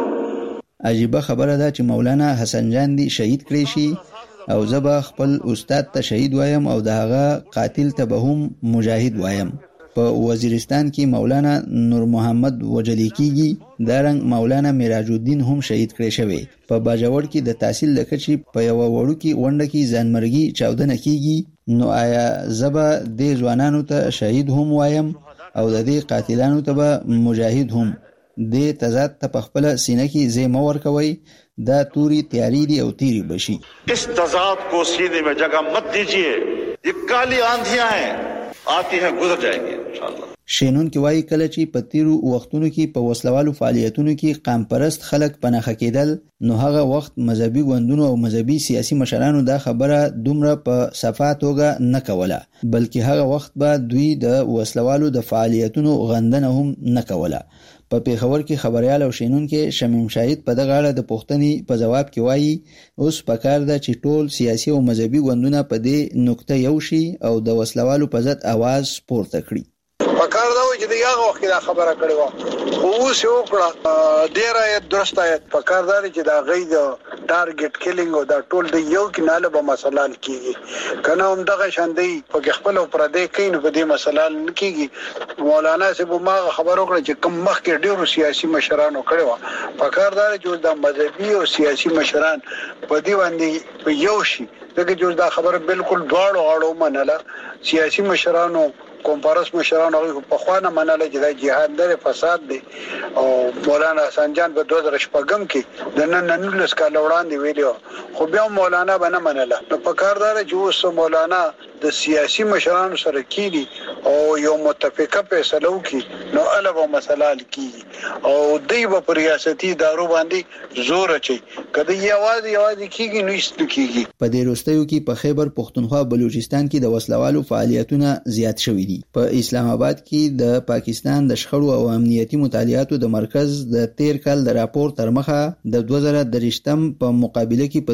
S15: عجیبه خبره ده چې مولانا حسن جان دی شهید کړی شي او زبا خپل استاد ته شهید وایم او دغه قاتل ته به هم مجاهد وایم. په وزیرستان کې مولانا نور محمد وجلی کیږي، دارنګ مولانا میراج الدین هم شهید کړی شوی. په باجوړ کې د تحصیل لکچې په یو وړو کې ونده کې ځانمرګي چاودنه کیږي. نو آیا زبا د ځوانانو ته شهید هم وایم او د دې قاتلانو ته به مجاهد هم؟ د تضاد ته په خپل سینه کې زیمه ورکوي، دا توري تیاری دی او تیری بشي.
S16: इस तजाद को सीने में जगह मत दीजिए. ये काली आंधियां हैं, आती हैं गुजर जाएंगी इंशाल्लाह.
S15: شینون کې وایي کله چې په تیرو وختونو کې په وسلوالو فعالیتونو کې قام پرست خلک پناخه کېدل، نو هغه وخت مذهبي ګوندونو او مذهبي سیاسي مشرانو دا خبره دومره په صفا توګه نه کوله، بلکې هغه وخت به دوی د وسلوالو د فعالیتونو غندنه هم نه کوله. په پیښور کې خبريال او شینون کې شمیم شاهد په دغه اړه د پوښتنې په جواب کې وایي اوس پکار ده چې ټول سیاسي او مذهبي ګوندونه په دې نقطه یو شي او د وسلوالو په ضد आवाज پورته کړي.
S17: پکار دا و چې دا وخت دا خبره کړې و خو اوس یو کړه ډیره درسته پکار دا چې دا غي د ټارګټ کیلینګ او دا ټول د یو کې نه له مسله کیږي کنه هم دغه شاندې په خپل پر دې کین په دې مسله کیږي. مولانا صاحب ما خبرو کړ چې کم مخ کې ډیرو سیاسي مشرانو کړو پکار دا چې د مذهبي او سیاسي مشران په دې باندې یو شي دغه جوړ دا خبره بالکل دواړو اړو منله. سیاسي مشرانو کونفرنس مشرانو په خوانه منله چې دا جهاد در فساد دی او مولانا حسن جان په 2015 کې د نن کال وړاندې ویلو خو بیا مولانا باندې منله. نو په کار دار چې اوس مولانا د سیاسي مشرانو سره کیږي او یو متفقه فیصله وکړي نو الوه مسله کیږي او دوی په ریاستي ادارو باندې زور اچي کله یوازې کیږي نو هیڅ کیږي.
S15: په دې وروستیو کې په خیبر پختونخوا بلوچستان کې د وسلوالو فعالیتونه زیات شوي دي. په اسلام آباد کې د پاکستان د شخړو او امنیتي مطالعاتو د مرکز د تیر کال د راپور تر مخه د 2023 په مقابله کې په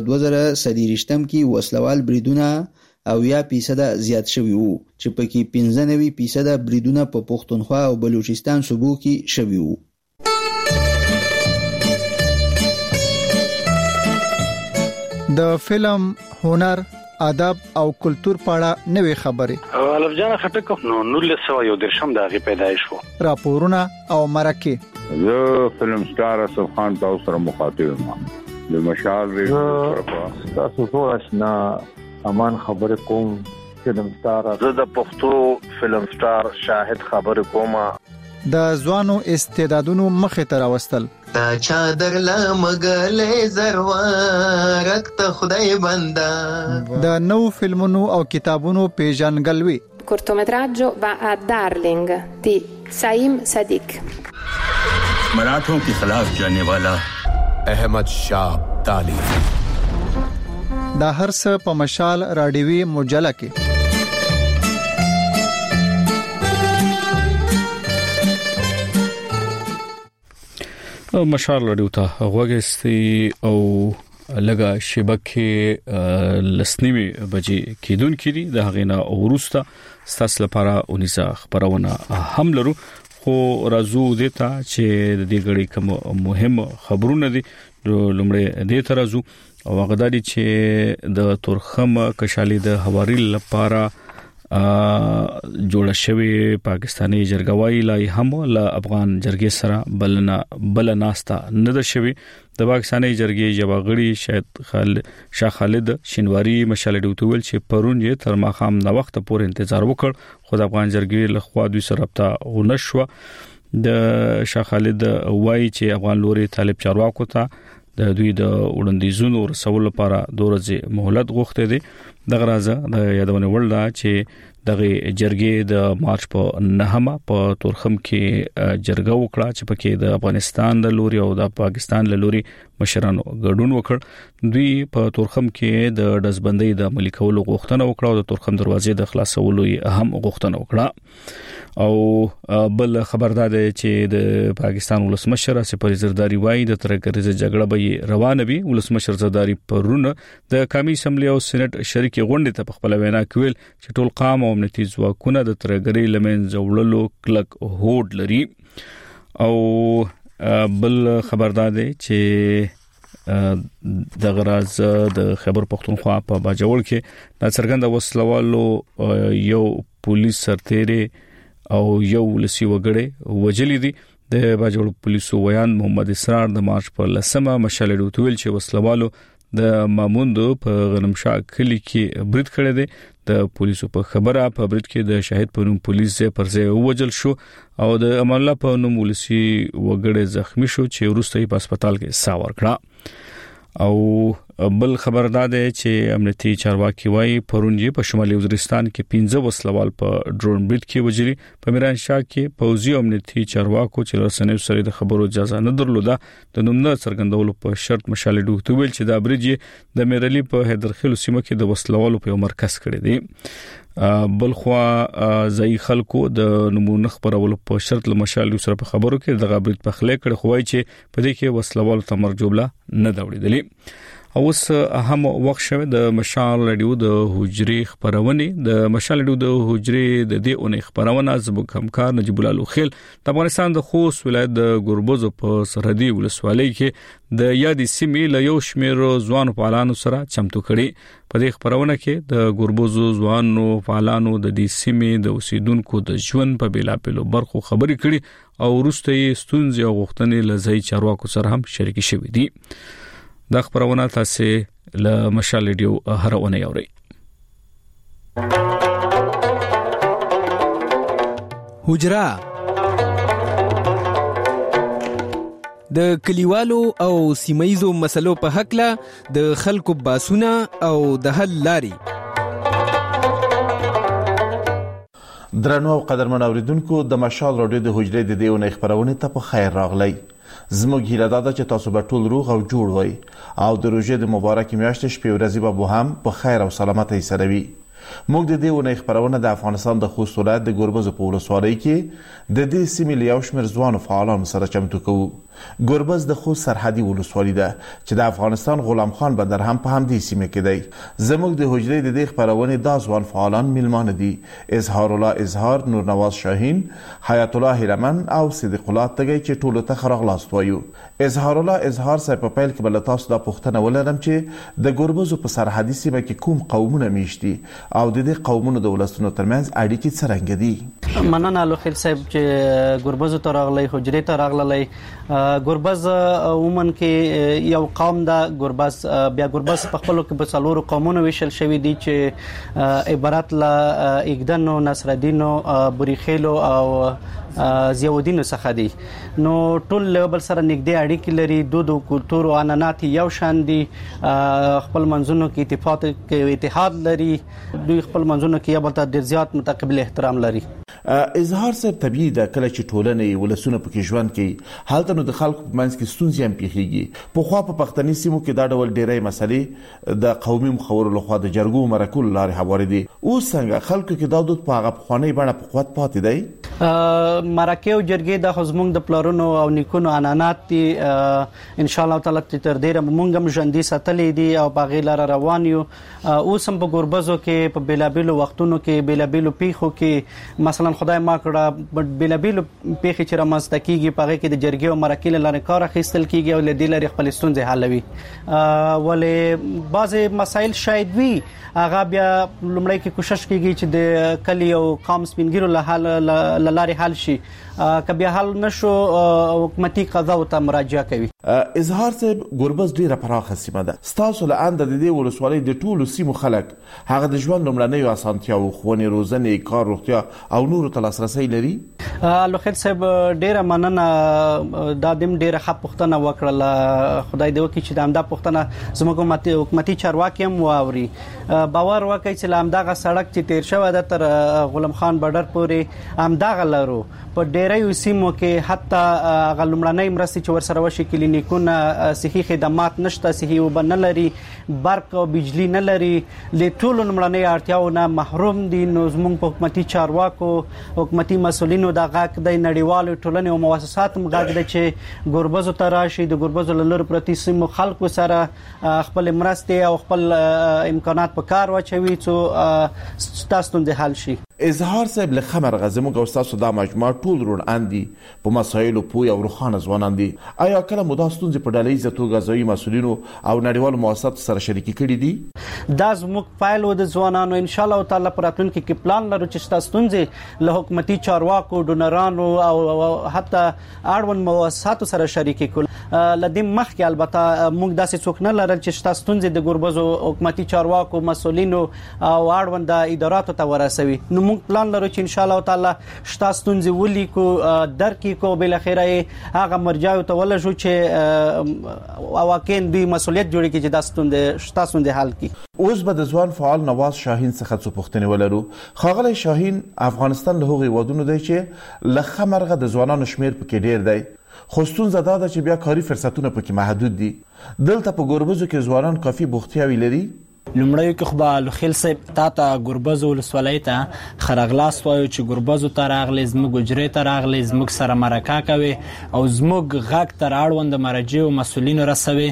S15: 2023 کې وسلوال بریدونه او 10% زیات شوي وو چې پکې 95% بریدونه په پختونخوا او بلوچستان صوبو کې شوي وو.
S18: د فلم، هنر، ادب او کلچر په اړه نوې خبرې
S19: الف جان خټک نو 1913 دغه پیدایش وو.
S18: راپورونه او مرکه
S20: زه فلم سٹار اسف خان تاسو سره مخاطب یم. د مشال ریډیو تاسو ټول آشنا امان خبر کوم. فلم سٹار
S19: زه د پښتو فلم سٹار شاهد خبر کوم.
S18: د ځوانو استعدادونو مخه تر واستل
S21: تا چادر لا مګلې زروارک ته خدای بندا.
S18: د نو فلمونو او کتابونو پیژنګلوي.
S22: cortometraggio va a Darling di Saim Sadiq.
S23: मराठों के खिलाफ जाने वाला
S24: अहमद शाह अब्दाली.
S18: دا هر څه په مشال راډیوي مجله کې.
S1: مشال راډیو ته غوږی او لګه شبکه لسنیمه بجې کېدون کړي د هغینا اورسته ستاسو لپاره اونیزه خبرونه هم لرو خو راځو دیتا چې د دې غړي کوم مهم خبرونه دي لومړی دې ترازو او غداري چې د تورخم کشالي د حواري لپاره جوړ شوی پاکستاني جرګوي لای هم له افغان جرګې سره بلناستا نه ده شوی. د پاکستاني جرګې جوابغړي شاید شاه خالد شینواری مشال ډوتول چې پرون یې تر ماخام نو وخت پورې انتظار وکړ خو د افغان جرګې له خوا دوی سره رابطه ونشو. د شاه خالد وایي چې افغان لوري طالب چارواکو ته د دوی د وړاندیزونو رسول لپاره دورځي مهلت غوښته دي. دغه راځه د یادونه ولدا چې دغه جرګې د مارچ په 9 په تورخم کې جرګه وکړه چې پکې د افغانستان د لوري او د پاکستان له لوري مشرانو ګډون وکړ. دوی په تورخم کې د دزبندۍ د عملي کولو غوښتنه وکړه او د تورخم دروازې د خلاصولو هم غوښتنه وکړه. او بل خبردار دی چې د پاکستان ولسمشر سپری زرداری وایي د ترګریزه جګړه به روانه وي. ولسمشر زرداری پرونه د قومي اسمبلی او سېنات شریکي غونډې ته په خپل وینا کې ویل چې ټول قام او امنیتي ځواکونه د ترګری لمنځه وړلو کلک هوډ لري. او بل خبردار دی چې د غراز د خیبر پختونخوا په باجوړ کې د څرګند وسلوالو یو پولیس سرتیری او یو لسی وګړي وجلی دي. د باجوړ پولیسو ویان محمد اسرار د مارچ په 10مه مشال ډوتویل چې وسلوالو د ماموندو په غنمشاه کلی کې برید کړی دی. د پولیسو په خبره په برید کې د شهید په نوم پولیس پر ځای ووجل شو او د امان الله په نوم ولسی وګړي زخمی شو چې وروسته په هسپتال کې ساور کړه. او بل خبردار دی چې امنیتي چارواکي وایي پرونجي په شمالي وزیرستان کې 15 وسلوال په ډرون برید کې وجري. په میران شاه کې پوځي امنیتي چارواکو چې رسنیو سره د خبرو اجازه نه درلوده د نوم نه څرګندولو په شرط مشال ډوکټ ویل چې دا برید د میرلی په حیدرخیل سیمه کې د وسلوالو په مرکز کړی دی. بلخوا ځای خلکو د نمونه خبرولو په شرط لمشال سره په خبرو کې د غبرت په خله کړ خوای چې په دې کې وسلوال تمر جوړه نه دوړېدلې. اوس اهم وخت شوه د مشال رادیو د حجري خبرونه د مشال رادیو د حجري د دې اونې خبرونه زموږ همکار نجیب الله لوخیل د افغانستان د خوست ولایت د ګوربوز په سرحدي ولسوالۍ کې د یادې سیمې له یو شمېر ځوان فعالانو سره چمتو کړي. په دې خبرونه کې د ګوربوز ځوانو فعالانو د دې سیمې د اوسیدونکو د ژوند په بیلابېلو برخو خبرې کړي او وروسته یې ستونزې او غوښتنې له ځای چارواکو سره هم شریک شوي دي. دا خبرونه تاسو له مشال ریډیو هر اونۍ اورئ.
S3: حجرا د کلیوالو او سیمایزو مسلو په حق له د خلکو باسونه او د حل لاري.
S4: درنو او قدرمن اوریدونکو د مشال رادیو د حجرې د دې اونۍ خبرونه ته په خیر راغلی. زموږ هیله ده چې تاسو به ټول روغ او جوړ وئ او د روژې د مبارکې میاشتې شپې ورځې به هم په خیر او سلامتۍ سره وي. موږ د دې اونۍ خبرونه د افغانستان د خوست ولایت د ګوربز په ولسوالۍ کې د دې سیمې له یو شمېر ځوانو فعالانو سره چمتو کوو. ګوربز د خوست سرحدي ولسوالۍ ده چې د افغانستان غلام خان بندر هم په همدې سیمه کې دی. زموږ د حجرې د دې خبرونه د ځوان فعالان میلمانه دي: اظهار الله اظهار، نور نواز شاهین، حیات الله هیرمن او صدیق الله تګي چې ټولو ته خراغلاست وایو. اظهار الله اظهار صاحب په پیل کې بل تاسو د پښتنه ولرم چې د ګوربز په سرحدي سیمه کې کوم قومونه میشتي او د دې قومونو د ولستونو ترمنځ اړیکې څرنګه دي؟
S5: مننه لوخیل صاحب چې ګوربز ته راغلی، حجرې ته راغلی. ګوربز عموما کې یو قوم ده ګوربز، بیا ګوربز په خپلو کې په څلورو قومونو ویشل شوی دي چې عبارت له اګدنو، نصرالدینو، بوریخیلو او زیاودینو څخه دي. نو ټول له بل سره نږدې اړیکې لري، دود او کلتور او عنعنات یو شان دي، خپل منځونو کې اتحاد لري، دوی خپل منځونو کې یو بل ته ډېر زیات متقابل احترام لري.
S4: اظهار صاحب طبيعي ده کله چې ټولنې ولسونه پکې ژوند کوي، حالت نو د خلکو په منځ کې ستونزې هم پیښیږي. په خوا په پښتني سیمو کې دا ډول ډېرې مسلې د قومي مخورو لخوا د جرګو مرکو لارې هوارې دي. اوس څنګه خلکو کې دا دود په هغه پخوانۍ بڼه په قوت پاتې دی؟
S5: مرکه او جرګې د زموږ د پلارونو او نیکونو عنعنات دي. ان شاء الله تعالی تر ډیره موږ هم ژوندۍ ساتلې دي او په غیر لار روان یو. اوس هم په ګوربزو کې په بیلابیلو وختونو کې بیلابیلو پیښو کې مثلا خدای ما کړه بیلابیلو پیښې چې رامنځته کیږي په هغه کې د جرګې او مرکې لاره کار اخیستل کیږي او له دې لارې خپل ستونزې حلوي. ولې بعضی مسایل شاید وي هغه بیا لومړی کې کوشش کیږي چې د کلی او قوم سپینګیرو له لارې حل شي، که بیا حل نشو حکومتي قضاو ته مراجعه کوي.
S4: اظهار صاحب ګوربز ډیره پراخه سیمه ده. ستاسو له اند د دې ولسوالۍ د ټولو سیمو خلک هغه د ژوند لومړنۍ اسانتیاو، ښوونې، روزنې، کار، روغتیا او نورو ته لاسرسی لري؟
S5: لوخیل صاحب ډیره مننه، دا دیم ډیره ښه پوښتنه وکړه. خدای دې وکړي چې د همدا پوښتنه زموږ حکومتي چارواکي هم واوري. باور وکړئ چې له همدغه سړک چې تیر شوی ده تر غلام خان بارډر پورې همدغه لرو په ډېرې سیمو کې حتی غلمړنۍ مرستې چې ورسره وشي کلینیکونه صحي خدمات نشته، صحي وب نه لري، برق او بجلی نه لري، له ټولو لمړنۍ اړتیاونه محروم دي. نو زموږ په حکومتي چارواکو حکومتي مسؤلینو د غاک د نړیوالو ټولنې او مؤسساتو غاک د چې ګوربزو تراشي د ګوربزو لور پرتی سیمو خلکو سره خپل مرستې او خپل امکانات په کار واچوي چې تاسو ته حل شي.
S4: اظهار صاحب له خمر غزمو او تاسو د مجموعه ټول رون اندي په مسایلو پوی او روخانه ځوانان دي. آیا کله مداستون په ډلې زتو غزوي مسؤلینو او نړیوالو مؤسساتو سره شریکي کړي دي؟
S5: دا زموږ فایل و د ځوانانو ان شاء الله تعالی پراتونکو کې پلان لرو چې تاسو ته له حکومتي چارواکو ډونرانو او حتی اړوند مؤسساتو سره شریکي کول. لدې مخکې البته موږ داسې څوک نه لرل چې تاسو ته د ګوربزو حکومتي چارواکو مسؤلینو او اړوند اداراتو ته ورسوي. نو موږ پلان لرو چې ان شاء الله تعالی تاسو ته ولیکو درکې کو بل اخره هغه مرجعو ته ولجو چې واقعا دوی مسؤلیت جوړي کې چې تاسو ته حل کی.
S4: اوس به د ځوان فعال نواز شاهین څخه څه پوښتنه ولرو. خاغلی شاهین، افغانستان له هغو ودونو دی چې لخه مرغه د ځوانانو شمیر پکې ډیر دی، خو ستونزه دا ده چې بیا کاري فرصتونه پکې محدود دي. دلته په ګوربزو کې ځوانان کافي بوختیاوي لري.
S6: لومړی کې خو به لوخیل صاحب تا ګوربزو ولسوالۍ ته خرغلاس وایو چې ګوربزو ته راغلی، زموږ حجرې ته راغلی، زموږ سره مرکه کوي او زموږ غږ تر اړوند مرجع او مسؤلینو رسوي.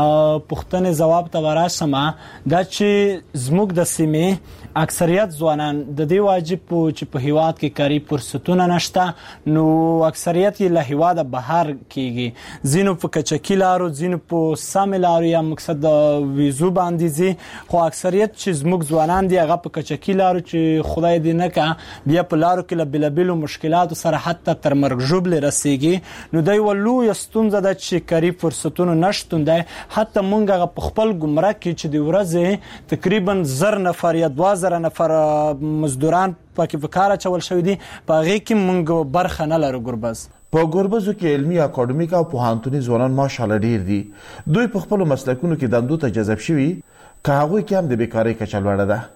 S6: پوښتنې ځواب ته ورسم دا چې زموږ د سیمې اکثریت ځوانان د دې واجب چې په هیواد کې کاري فرصتونه نشته، نو اکثریت یې له هیواده بهر کیږي، ځینو په کچکي لارو، ځینو په سمې لارو یا مقصد د ویزو باندې ځي، خو اکثریت چې زموږ ځوانان دي هغه په کچکي لارو چې خدای دې نه کا بیا په لارو کې له بېلابېلو مشکلاتو سره حتی تر مرګ ژوبلې رسیږي. نو دا یوه لویه ستونزه ده چې کاري فرصتونو نشتون دی. حتی موږ هغه په خپل ګمرک کې چې د ورځې تقریبا 1000 نفر یا 2000 نفر مزدوران پکې په کار اچول شوي دي، په هغې کې موږ برخه نه لرو. ګوربز
S4: په ګوربزو کې علمي، اکاډمیک او پوهنتوني ځوانان ماشاءالله ډیر دي. دوی په خپلو مسلکونو کې دندو ته جذب شوي، که هغوی کې هم د بیکارۍ کچه لوړه ده.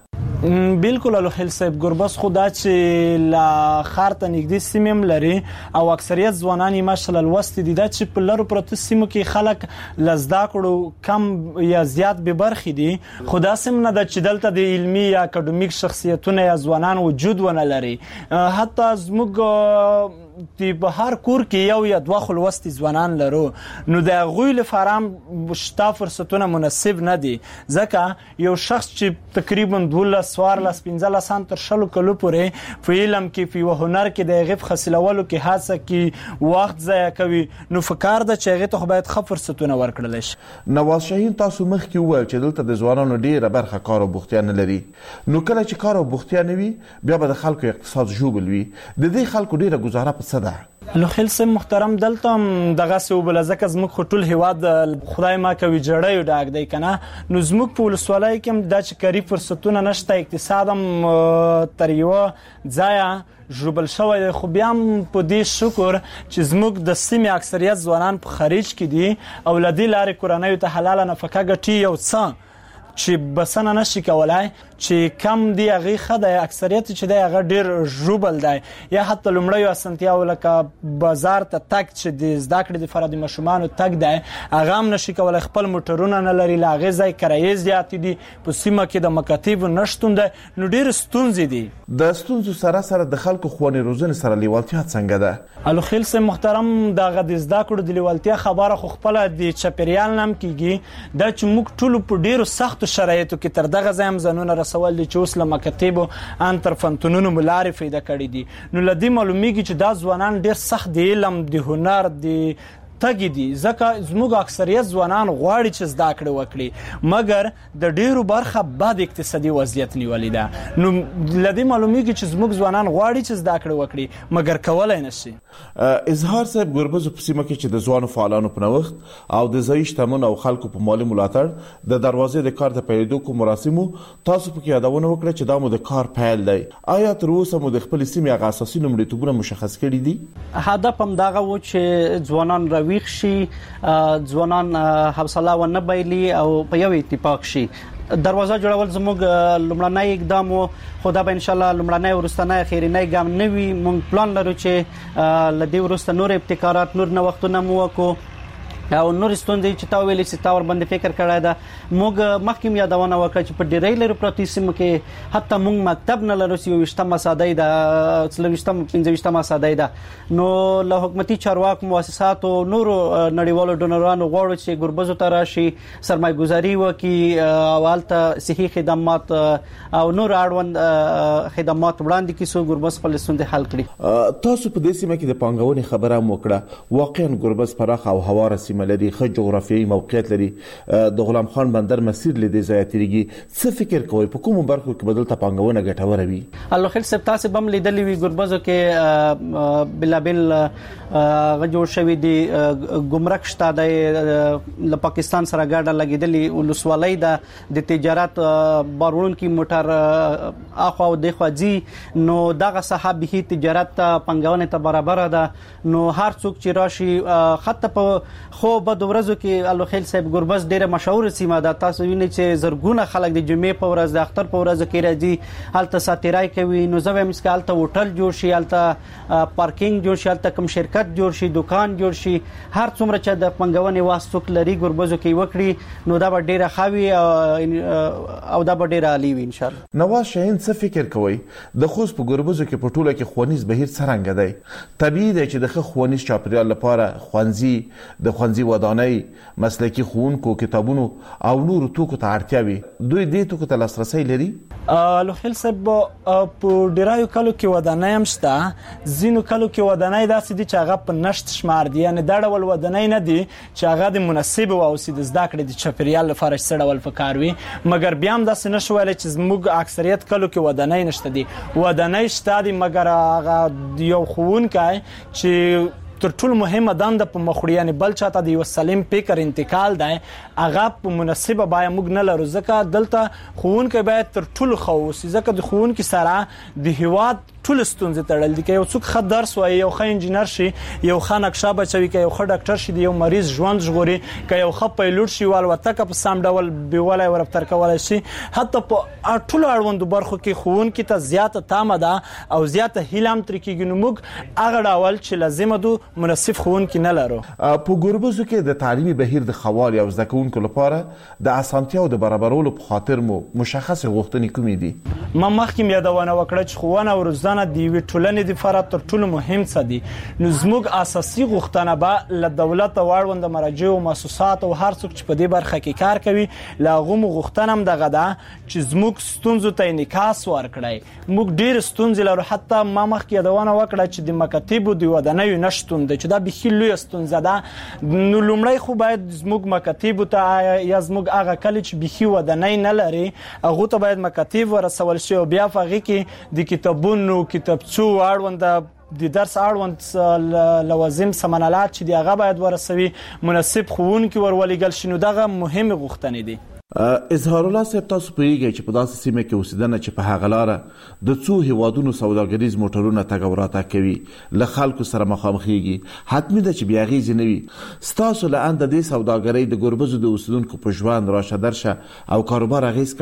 S6: بالکل الوخیل صاحب، ګوربز خو دا چې لا ښار ته نږدې سیمې هم لري او اکثریت ځوانان یې ماشاءالله لوستي دي. دا چې په لرو پرتو سیمو کې خلک له زده کړو کم یا زیات بې برخې دي، خو داسې هم نه ده چې دلته د علمي یا اکاډمیک شخصیتونه یا ځوانان وجود ونه لري. حتی زموږ په هر کور کې یو یا دوه خو لوستي ځوانان لرو، نو د هغوی لپاره هم شته فرصتونه مناسب نه دي. ځکه یو شخص چې تقریبا 12 14 15 تر 20 کلو پورې په علم کې په یو هنر کې د هغې په حاصلولو کې هڅه کوي، وخت ضایع کوي، نو فکر ده چې هغې ته خو باید ښه فرصتونه ورکړلی شي.
S4: نواز شاهین، تاسو مخکې وویل چې دلته د ځوانانو ډیره برخه کار او بوختیا نه لري. نو کله چې کار او بوختیا نه وي بیا به د خلکو اقتصاد ژوبل وي. د دې خلکو ډیره ګزاره په څه ده؟
S6: لوخیل صاحب محترم، دلته هم دغسې وبله، ځکه زموږ خو ټول هیواد خدای ما کوي جړیو ډک دی که نه، نو زموږ په ولسوالۍ کې هم دا چې کاري فرصتونه نشته، اقتصاد هم تر یوه ځایه ژوبل شوی دی. خو بیا هم په دې شکر چې زموږ د سیمې اکثریت ځوانان په خارج کې دي او له دې لارې کورنیو ته حلاله نفقه ګټي، یو څه چې بسنه نشي کولای چې کم دی هغې ښه دی. اکثریت چې دی هغه ډېر ژوبل دی، یا حتی لومړیو اسانتیاو لکه بازار ته تګ چې د زده کړې دپاره د ماشومانو تګ دی هغه هم نشي کولای، خپل موټرونه نه لري، له هغې ځای کرایې زیاتې دي، په سیمه کې د مکاتبو نشتون دی، نو ډېرې ستونزې دي.
S4: د ستونزو سره سره د خلکو ښوونې روزنې سره لیوالتیا څنګه ده؟
S6: الوخیل صاحب محترم، دغه د زده کړو د لیوالتیا خبره خو خپله د چاپېریال نه هم کېږي. دا چې موږ ټولو په ډېرو سختو شرایطو کې تر دغه ځای هم ځانونه رسول دي چې اوس له مکاتبو ان تر فنتونونو مو لارې پیدا کړي دي. نو له دې معلومیږي چې دا ځوانان ډېر سخت د علم، د هنر، د تګي دي، ځکه زموږ اکثریت ځوانان غواړي چې زده کړې وکړي، مګر د ډېرو برخه بد اقتصادي وضعیت نیولې ده. نو له دې معلومیږي چې زموږ ځوانان غواړي چې زده کړې وکړي، مګر کولی نشي.
S4: اظهار صاحب، ګوربزو په سیمه کې چې د ځوانو فعالانو په نوښت او د ځایي شتمنو او خلکو په مالي ملاتړ د دروازې د کار ته پیلېدو کوم مراسمو تاسو پکې یادونه وکړه چې دا مو د کار پیل دی. آیا تر اوسه مو د خپلې سیمې هغه اساسي لومړیتوبونه مشخص کړي دي؟
S5: هدف هم دغه و چې ځوانان راویښ شي، ځوانان حوصله ونه بایلي او په یو اتفاق شي. دروازه جوړول زموږ لومړنی اقدام وو، خو دا به ان شاء الله لومړنی ورستنی اخیرنی ګام نه وي. موږ پلان لرو چې لدې ورسته نور ابتکارات، نور نوښتونه مو وکړو او نور ستوندې چې تا ویلې چې تا ور باندې فکر کړای دا. موږ مخکې یادونه وکړه چې په ډیری لري پروتې سیمو کې حتی موږ مکتب نه لرو چې 20 مسادای دا 15 مسادای دا. نو له حکومتي چارواکو مؤسسات او نور نړیوالو ډونرانو غواړو چې ګربزو ته راشي، سرمایه‌ګذاري وکړي او حالت صحي خدمات او نور اړوند خدمات وړاندې کړي څو ګربز خپل ستونزې حل کړي.
S4: تاسو په دې سیمه کې د پانګونې خبره هم وکړه. واقعا ګربز پراخ او هواره سیمه لري، ښه جغرافیایي موقعیت لري. د غلام خان بندر مسیر لیدې ځای تیریږي. څه فکر کوئ په کومو برخو کې بدلته پانګونه ګټوره وي؟
S5: الله خیر صاحب، تاسو بم لیدلې وي ګربزو کې بلابل غجوړ شوی دی ګمرک شته د پاکستان سره ګاډه لګیدلې ولسوالۍ د تجارت بارون کې موټر اخو او د خوځي. نو دغه صاحب هي تجارت پنګونه ته برابر ده. نو هر څوک چې راشي خط په خو بد ورځو کې الله خیر صاحب ګربز ډیره مشهور سیمه ده. تاسو وینئ چې زرګونه خلک د جمعې په ورځ د اختر په ورځ کې راځي، هلته ساتیرای کوي. نو زه وایم چې هلته هوټل جوړ شي، هلته پارکینګ جوړ شي، هلته کوم شرکت جوړ شي، دکان جوړ شي. هر څومره چې د پنګونې واسطه لري ګربزو کې وکړي نو دا به ډیره خاوي او دا به ډیره عالی وي ان شاء الله.
S4: نواز شاهین څه فکر کوي د خوست په ګربزو کې په ټوله کې خوانیز بهیر څرنګه دی؟ طبیعي دی چې د خوانیز چاپریال لپاره خوانزي د خوانزي ودانۍ، مسلکي ښوونکو، کتابونو او نورو توکو ته اړتیا وي. دوی دې توکو ته لاسرسي لري؟
S6: لوخیل صاحب په ډیرایو کلو کې ودانۍ هم شته، ځینو کلو کې ودانۍ داسې دي چې هغه په نشت شمار دي، یعنی دا ډول ودانۍ نه دي چې هغه د مناسب او د زده کړې د چاپیریال لپاره څه ډول پکار وي. مګر بیا هم داسې نشو ویلی چې زموږ اکثریت کلو کې ودانۍ نشته دي. ودانۍ شته دي مګر هغه یو ښوونکی چې تر ټولو مهمه دنده په مخ وړي، یعنی بل چاته د یو سالم فکر انتقال دی، هغه په مناسبه بیه موږ نه لرو. ځکه دلته ښوونکی باید تر ټولو ښه واوسي، ځکه د ښوونکي سره د هیواد ټول ستونزې تړل دي. که یو څوک ښه درس وایي، یو ښه انجینر شي، یو ښه نقشه بچوي، که یو ښه ډاکټر شي د یو مریض ژوند ژغوري، که یو ښه پیلوټ شي والوتکه په سم ډول بیولی ورفتر کولی شي. حتی په ټولو اړوندو برخو کې ښوونکي ته زیاته تامه ده او زیاته هیله هم ترې کېږي. نو موږ هغه ډول چې لازمه ده مناسب ښوونکي نه لرو.
S4: په ګربزو کې د تعلیمي بهیر د ښه والي او زده کوونکو لپاره د اسانتیاو د برابرولو په خاطر مو مشخصې غوښتنې کومې دي؟
S6: ما مخکې یادونه وکړه چې ښوونه او روزنه د یوې ټولنې دپاره تر ټولو مهم څه دي. نو زموږ اساسي غوښتنه به له دولت او اړونده مراجعو او مؤسسات او هر څوک چې په دې برخه کې کار کوي له هغو مو غوښتنه هم دغه ده چې زموږ ستونزو ته انعکاس ورکړی. موږ ډېرې ستونزې لرو. حتی ما مخکې یادونه وکړه چې د مکاتبو د ودانیو نشتون دی چې دا بیخي لویه ستونزه ده. نو لومړی خو باید زموږ مکاتبو ته یا زموږ هغه کلي چې بیخي ودانۍ نه لري هغو ته باید مکاتب ورسول شي او بیا په هغې کې د کتابونو، کتابچو اړونده د درس اړوند لوازم سمنالات چې دی هغه باید ورسوي، مناسب ښوونکي ورولېږل شي. نو دغه مهمې غوښتنې دي.
S4: اظهار الله صاحب، تاسو پوهیږئ چې په داسې سیمه کې اوسېدنه چې په هغه لاره د څو هیوادونو سوداګریز موټرونه تګ او راتګ کوي، له خلکو سره مخامخېږي، حتمي ده چې بې اغېزې نه وي. ستاسو له انده دې سوداګرۍ د ګربزو د اوسېدونکو په ژوند راشه درشه او کاروبار اغېز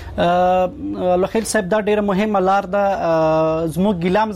S4: کړی؟
S5: لخیل صاحب، دا ډېره مهمه لار ده. زموږ ګیلام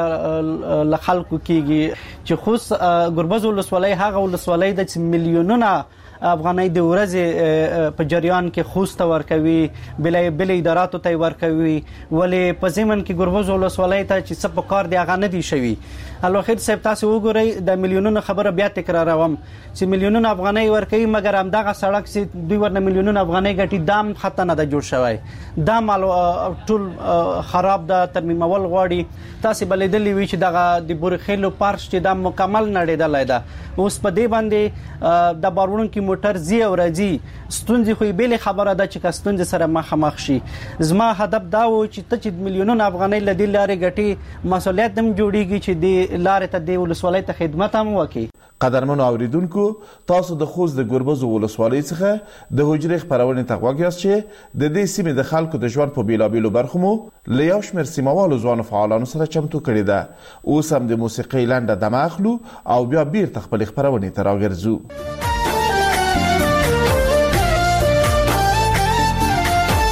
S5: ځکه له خلکو کېږي چې خوست ګربز ولسوالۍ هغه ولسوالۍ ده چې میلیونونه افغانۍ د ورځې په جریان کې خوست ته ورکوي، بل اداراتو ته ورکوي، ولې په ضمن کې ګربز ولسوالۍ ته چې څه په کار دی هغه نه دی شوي. الوخیر صاحب، تاسو وګورئ د میلیونونو خبره بیا تکراروم چې میلیونونه افغانۍ ورکوي، مګر همدغه سړک چې دوی ورنه میلیونونه افغانۍ ګټي دام خطا نه ده جوړ شوی، دا مال ټول خراب ده، ترمیمول غواړي. تاسو بلیدلې وی چې دغه د بورخیلو پارک چې دا مکمل نړیدلای ده. اوس په دې باندې د بارونکو موټر زی او راځي ستونزې خو به خبره ده چې ستونزې سره مخامخ شي. زما هدف دا و چې ته چې میلیونونه افغانۍ لدی لارې ګټي، مسؤلیت هم جوړیږي چې د لارې ته د ولسوالۍ ته خدمت هم وکړي.
S4: قدرمنو اوریدونکو، تاسو د خوست د ګربزو ولسوالۍ څخه د حجرې خبرونې ته غوږ یاست چې د دې سیمې د خلکو د ژوند په بیلابیلو برخو مو له یو شمېر سیمهوالو ځوانو فعالانو سره چمتو کړې ده. اوس هم د موسیقۍ لنډه دمه اخلو او بیا بیرته خپلې خپرونې ته راګرځو.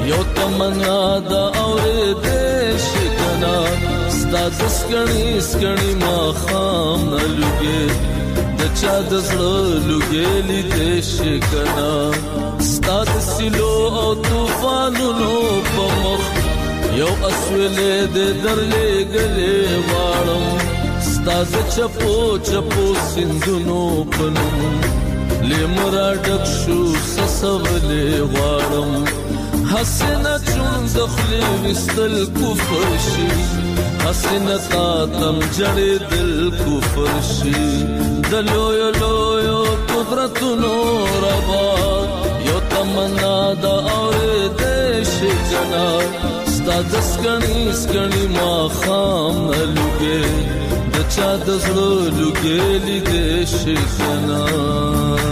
S7: یو تمنا دا اورېدې شي کنه ستا د سکڼي ما خام نه لوګې د چا د زړه لوګې لیدې شي کنه ستا د سیلو او طوفانونو په مخ یو اسولې د درلې ګلې واړم ستا د چپو سندونو په نوم لیمرا ډک شو سسولې غواړم حسنه چون دخلی وستل کفر شي حسنه تا تم جړې دل کفر شي د لویو قدرتونو ربا یو تمنا دا اورېدې شي جنا ستا د سکڼي ما خام نه لوګې د چا د زړه لوګې لیدې شي جنا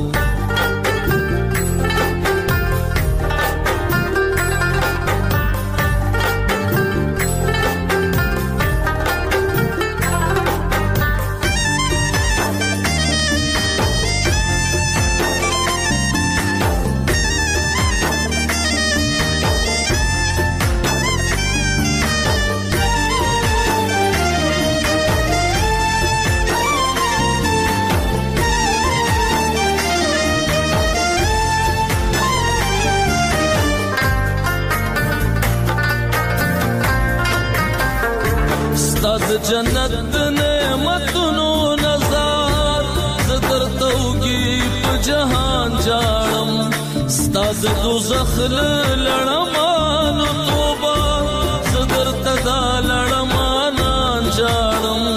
S7: جنت نعمتونو نظر زدر توگی په جهان جاړم ستا د دوزخ لړمانو توبه زدر تدا لړمان جاړم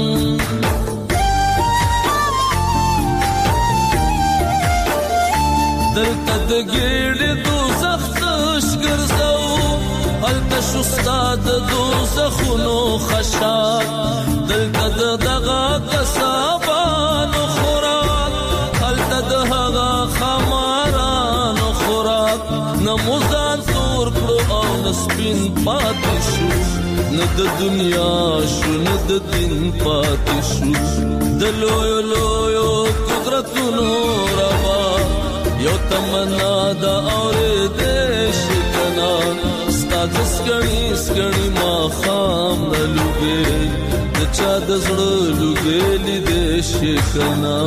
S7: دلته د ګېډې دوزخ تشګرځو التش استاد دوزخونو خشاک دلته دغه کسبانو خوراک هلته دغه خمارانو خوراک نموزان تور کړو او نسپین پاتې شو نه د دنیا شو نه د دین پاتې شو د لویو قدرتونو روا یو تمنا دا اورېدې شي کنه د سکڼي ما خام نه لوګې د چا د زړه لوګې لیدې شي کنه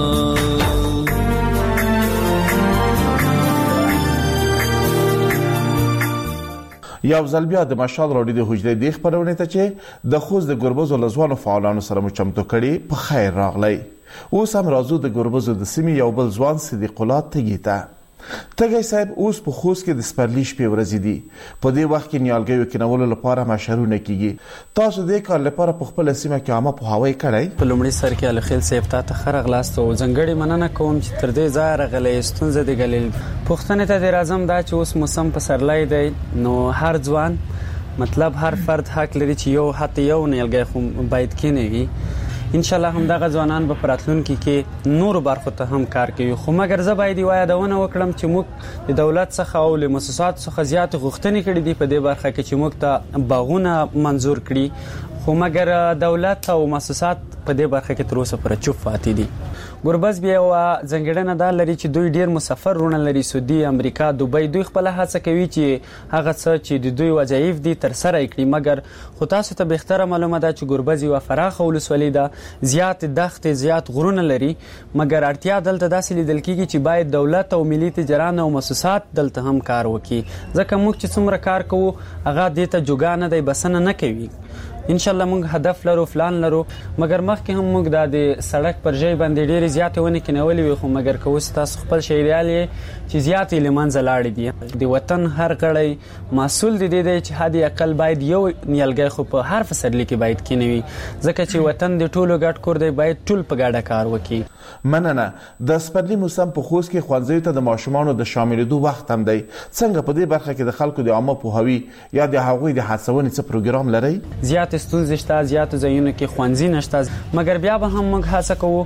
S4: یو ځل بیا د مشال راډیو د حجرې د خبرونه ته چې د خوست د ګربز ولزوانو فعالانو سره مو چمتو کړي په خیر راغلی اوس هم راځو د ګربز د سیمې یو بل ځوان صدیق الله تګي ته تګي صاحب اوس په خوست کې د سپرلی شپې ورځې دي په دې وخت کې نیالګیو کېنولو لپاره مشرونه کیږي تاسو د کار لپاره په خپل سیمه کې عامه په هوای کړی
S5: په لومړي سر کې الخیل صاحب ته خرغلاست او ځنګړي مننه کوم چې تر دې ځای راغلې ستونزه دی ګلیل پښتنه ته راځم دا چې اوس موسم په سرلای دی نو هر ځوان مطلب هر فرد حق لري چې یو حتی یو نیالګي خو باید کېنوي ان شاء الله هم دغه ځوانان په پراتلونکو کې نور برخو ته هم کار کوي خو مګر زه باید یادونه وکړم چې موږ د دولت څخه او له مؤسسات څخه زیات غوښتنې کړې دي په دې برخه کې چې موږ ته باغونه منزور کړي خو مګر دولت او مؤسسات په دې برخه کې تر اوسه پر چوپ پاتې دي ګوربز بیا ځنګړنه دا لري چې دوی ډیر مسافر رونه لري سعودي امریکا دوبۍ دوی خپل هڅه کوي چې هغه څه چې د دوی وظایف دي تر سره کړي مګر خو تاسو ته بهتره معلومه ده چې ګوربز یو فراخه ولسوالي ده زیات دښت زیات غرونه لري مګر اړتیا دلته داسې لیدل کیږي چې باید دولت او ملي تجاران او مؤسسات دلته هم کار وکړي ځکه موږ چې څومره کار کوو هغه دې ته جوګانه دی بسنه نه کوي ان شاء الله موږ هدف لرو فلان لرو مګر مخکې هم موږ د سړک پر ځای باندې ډېری زیات ونه کېنولې وي خو مګر کوس تاسو خپل شهریالي چې زیات لمنځه لاړې دي د وطن هر غړی مسول دي چې هدي اقل باید یو نیالګي خو په هر فصل کې باید کېنوي ځکه چې وطن د ټولو ګډ کور دی باید ټول په ګډه کار وکړي
S4: مننه د سپرلی موسم په خوست کې خوانځي ته د ماشومانو د شاملېدو وخت هم دی څنګه په دې برخه کې د خلکو د عامه پوهاوي یا د هغوی د هڅونې څه پروګرام لري
S5: زیات ستونزې شته زیات ځایونو کې خوانځي نشته مګر بیا به هم موږ هڅه کوو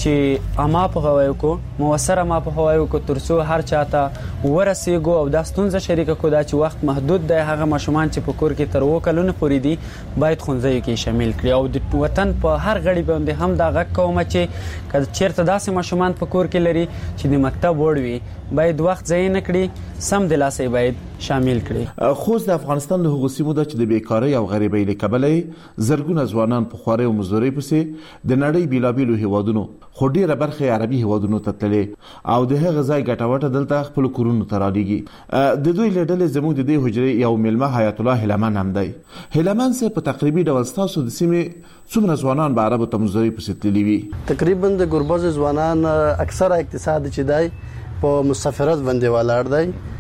S5: چې اما په هوایو کو موثر اما په هوایو کو ترڅو هر چاته ورسېګو او د ستونزې شریک کو دا چې وخت محدود دی هغه ماشومان چې په کور کې تر 2 کلونو پورې دي باید خونځي کې شامل کړي او د وطن په هر غړي باندې هم دا غږ کوم چې کله چیرته داسې ماشومان په کور کې لري چې د مکتب وړوي باید وخت ځای نه کړي سم د لاسې باید
S6: شامل کړي.
S4: خوست د افغانستان له هغو سیمو ده چې د بیکارۍ او غریبۍ له کبله زرګونه ځوانان په خوارۍ او مزدورۍ پسې د نړۍ بیلابیلو هیوادونو خو ډیره برخه عربي هیوادونو ته تللي او د هغه ځای ګټوټه دلته خپل کورونو ته رالیږي. د دوی له ډلې زموږ د دې حجرې یو میلمه حیات الله هلمن هم دی. هلمن سه په تقریبي ډول ستاسو د سیمې څومره ځوانان به عربو ته مزدورۍ پسې تللي وي؟
S8: تقریبا د ګربز ځوانان اکثره اقتصاد چې دی په مسافرت باندې ولاړ دی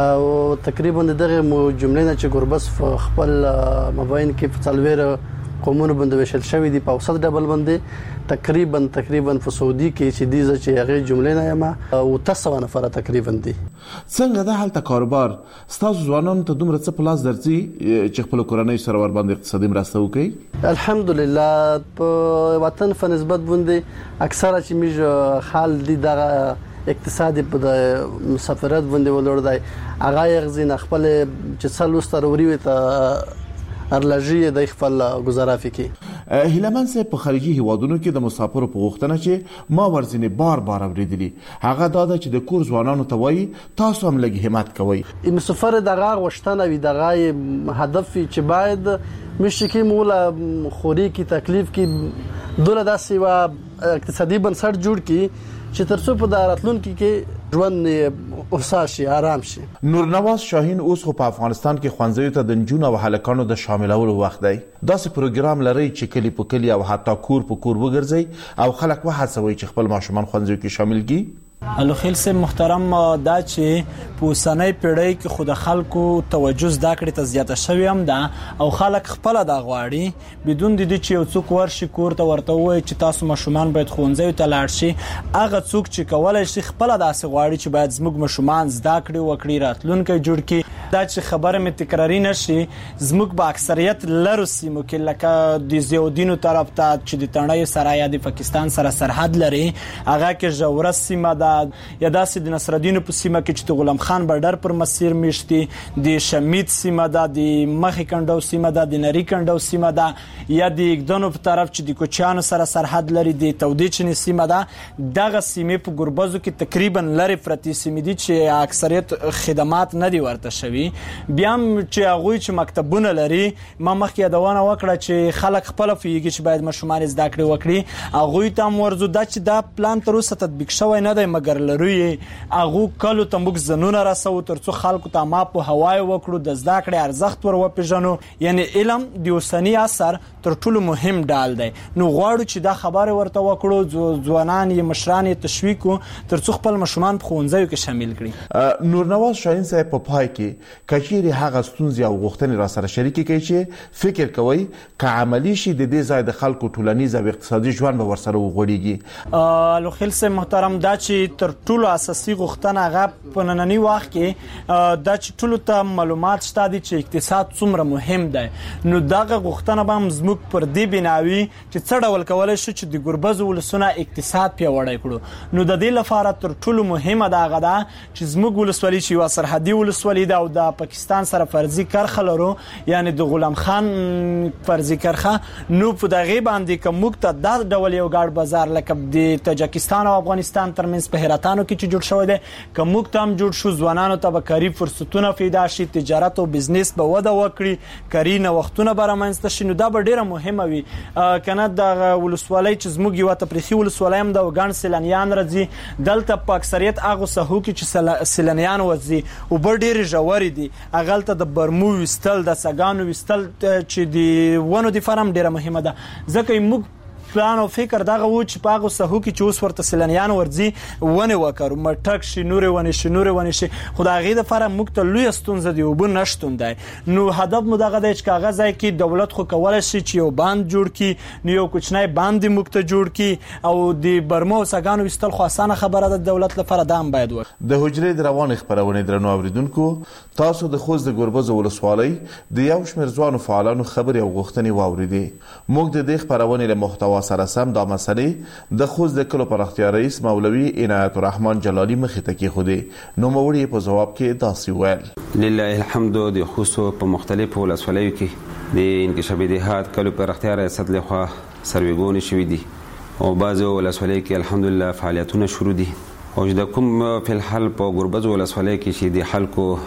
S8: او تقریبا دغه جملې نه چې ګربز خپل مباین کې په څلویر قومونو باندې وشل شوی دی په اوسط ډبل باندې تقریبا په سعودي کې چې دیزه چې هغه جملې نه یم او 900 نفر تقریبا دي.
S4: څنګه د حالت کاروبار ستاسو ځوانانو ته دومره څه پلاس درځي چې خپل کورنۍ سره ور باندې اقتصادي مرسته وکړي؟
S8: الحمدلله په وطن په نسبت باندې اکثره چې میج حال دي دغه اقتصادي په مسافرت باندې ولور دی هغه یغزین خپل چې څلوستر وروي ته ارلجی د خپل گزاره فکي.
S4: هلمن سه په خارجي هیوادونو کې د مسافرو په غوښتنه چې ما ورزنه بار اوریدلی هغه دا چې د کور ځوانانو ته وایي تاسو هم لګ همت کوئ.
S8: مسافر دغه غوښتنه وي دغه هدف چې باید مشکې مولا خوري کې تکلیف کې دوله داسې و اقتصادي بنسټ جوړ کی چې ترڅو په راتلونکي کې ژوند اوساشي آرام شي.
S4: نور نواز شاهین اوس خو په افغانستان کې خوانځیو ته د نجونو او هلکانو د شاملولو وخت دی. داسې پروګرام لري چې کلی په کلی او حتی کور په کور وګرځي او خلک وهڅوي چې خپل ماشومان خوانځیو کې شامل کړي.
S6: الخیل سے محترم دا چې په اوسنۍ پیړۍ کې خود خلکو توجه زده کړې ته زیاته شوی هم ده او خلک خپل د غواړي بدون د دې چې یو څوک ورشي کور ته ورته وایي چې تاسو ماشومان باید ښوونځي ته لاړ شي. هغه څوک چې کولای شي خپل داسې غواړي چې باید زموږ ماشومان زده کړي وکړي راتلونکي جوړ کړي. دا چې خبره مې تکراری نشي زموږ په اکثریت لرو سیمو کې لکه د زیودینو طرف ته چې د تڼۍ سره یا د پاکستان سره سرحد لري هغه کې ژوره سیمه ده یا داسې د نصرالدین په سیمه کې چې د غلام خان بردر پر مسیر میشتي د شمید سیمه ده د مخې کندو سیمه ده د نری کندو سیمه ده یا د اګدنو په طرف چې د کوچانو سره سرحد لري د تودیچنی سیمه ده. دغه سیمه په ګربزو کې تقریبا لري پرتی سیمه دي چې اکثریت خدمات نه دی ورته شوی. بیا چې هغه چې مکتبونه لري ما مخکې داونه وکړه چې خلک خپل فیږي چې باید ماشومان زده کړي وکړي هغه ته مرزو د چې دا پلان تر اوسه تطبیق شوی نه دی مګر لري هغه کلو ته موږ زنونه راسو ترڅو خلکو ته ما په هوای وکړو د زده کړې ارزښت ور وپیژنو. یعنی علم د اوسنی اثر تر ټولو مهم ډال دی. نو غواړو چې دا خبره ورته وکړو ځوانان یې مشران یې تشویق ترڅو خپل ماشومان په ښوونځیو کې شامل کړي.
S4: نور نواز شاهین صاحب په پای کې کچېری هغه ستونزې او غوښتنې را سره شریک کړي چې فکر کوي ک عملی شي د دې ځای د خلکو ټولنیز او اقتصادي ژوند به ورسره وغوړيږي.
S6: الخیل سے محترم دا چې تر ټولو اساسي غوښتنه هغه په نننی وخت کې دا چې ټولو ته معلومات شته دي چې اقتصاد څومره مهم دی. نو دغه غوښتنه به زموږ پر دې بناوي چې څه ډول کولای شو چې د ګربز ولسونه اقتصاد پیاوړی کړو. نو د دې لپاره تر ټولو مهمه دا غدا چې زموږ ولسوالۍ چې وا سرحدي ولسوالۍ ده او د پاکستان سره فرضي کرخه لرو یعنی د غلام خان فرضي کرخه نو په دغه باندې کوم ته د ډول یو ګاډ بازار لکه د تاجکستان او افغانستان ترمنځ په هراتانو کې چې جوړ شوی دی کوم تم جوړ شو ځوانانو ته به کاری فرصتونه پیدا شي تجارت او بزنس به وده وکړي کاری نوښتونه به رامنځته شي. نو دا به ډیره مهمه وي کنه د ولسوالۍ چې زموږ یو تفریحي ولسوالۍ هم د وګان سیلانیان راځي دلته په اکثریت هغه سهو کې چې سیلانیان وځي او بر ډیر ژور دي اغلته د برمو وستل د سګانو وستل چې دی ونه د فرم ډیره مهمه ده ځکه موږ پلان او فکر دغه و چې پاغه سهو کې چې اوس ورته سیلانیان ورځي ونه وکړو مټک شي نور ونه شي خدای د فره موږ ته لوی ستونزه دی وب نشټون دی. نو هدف مو دغه د کاغذ کې دولت خو کولای شي چې یو باند جوړ کی نو یو کوچنی باند موږ ته جوړ کی او د برمو سګانو وستل خو اسانه خبره د دولت لپاره دام باید و.
S4: د حجرې د روان خبرونه درنو اوریدونکو تاسو د خوست د ګربز ولسوالۍ د یو شمېر ځوانو فعالانو خبرې او غوښتنې واوریدې. موږ د دې خبرونه له محتوا سره سم دا مسلې د خوست د کلو پراختیا رئیس مولوی عنایت الرحمن جلالی مخې ته کېښودې. نو موري په جواب کې داسې ویل
S9: لله الحمد د خوست په مختلفو ولسوالیو کې د انکشاف دهات کلو پراختیا ریاست لخوا سرویګونې شوې دي او بعضو ولسوالیو کې الحمدلله فعالیتونه شروع دي او د کوم په الحال په ګربز ولسوالۍ کې چې د خلکو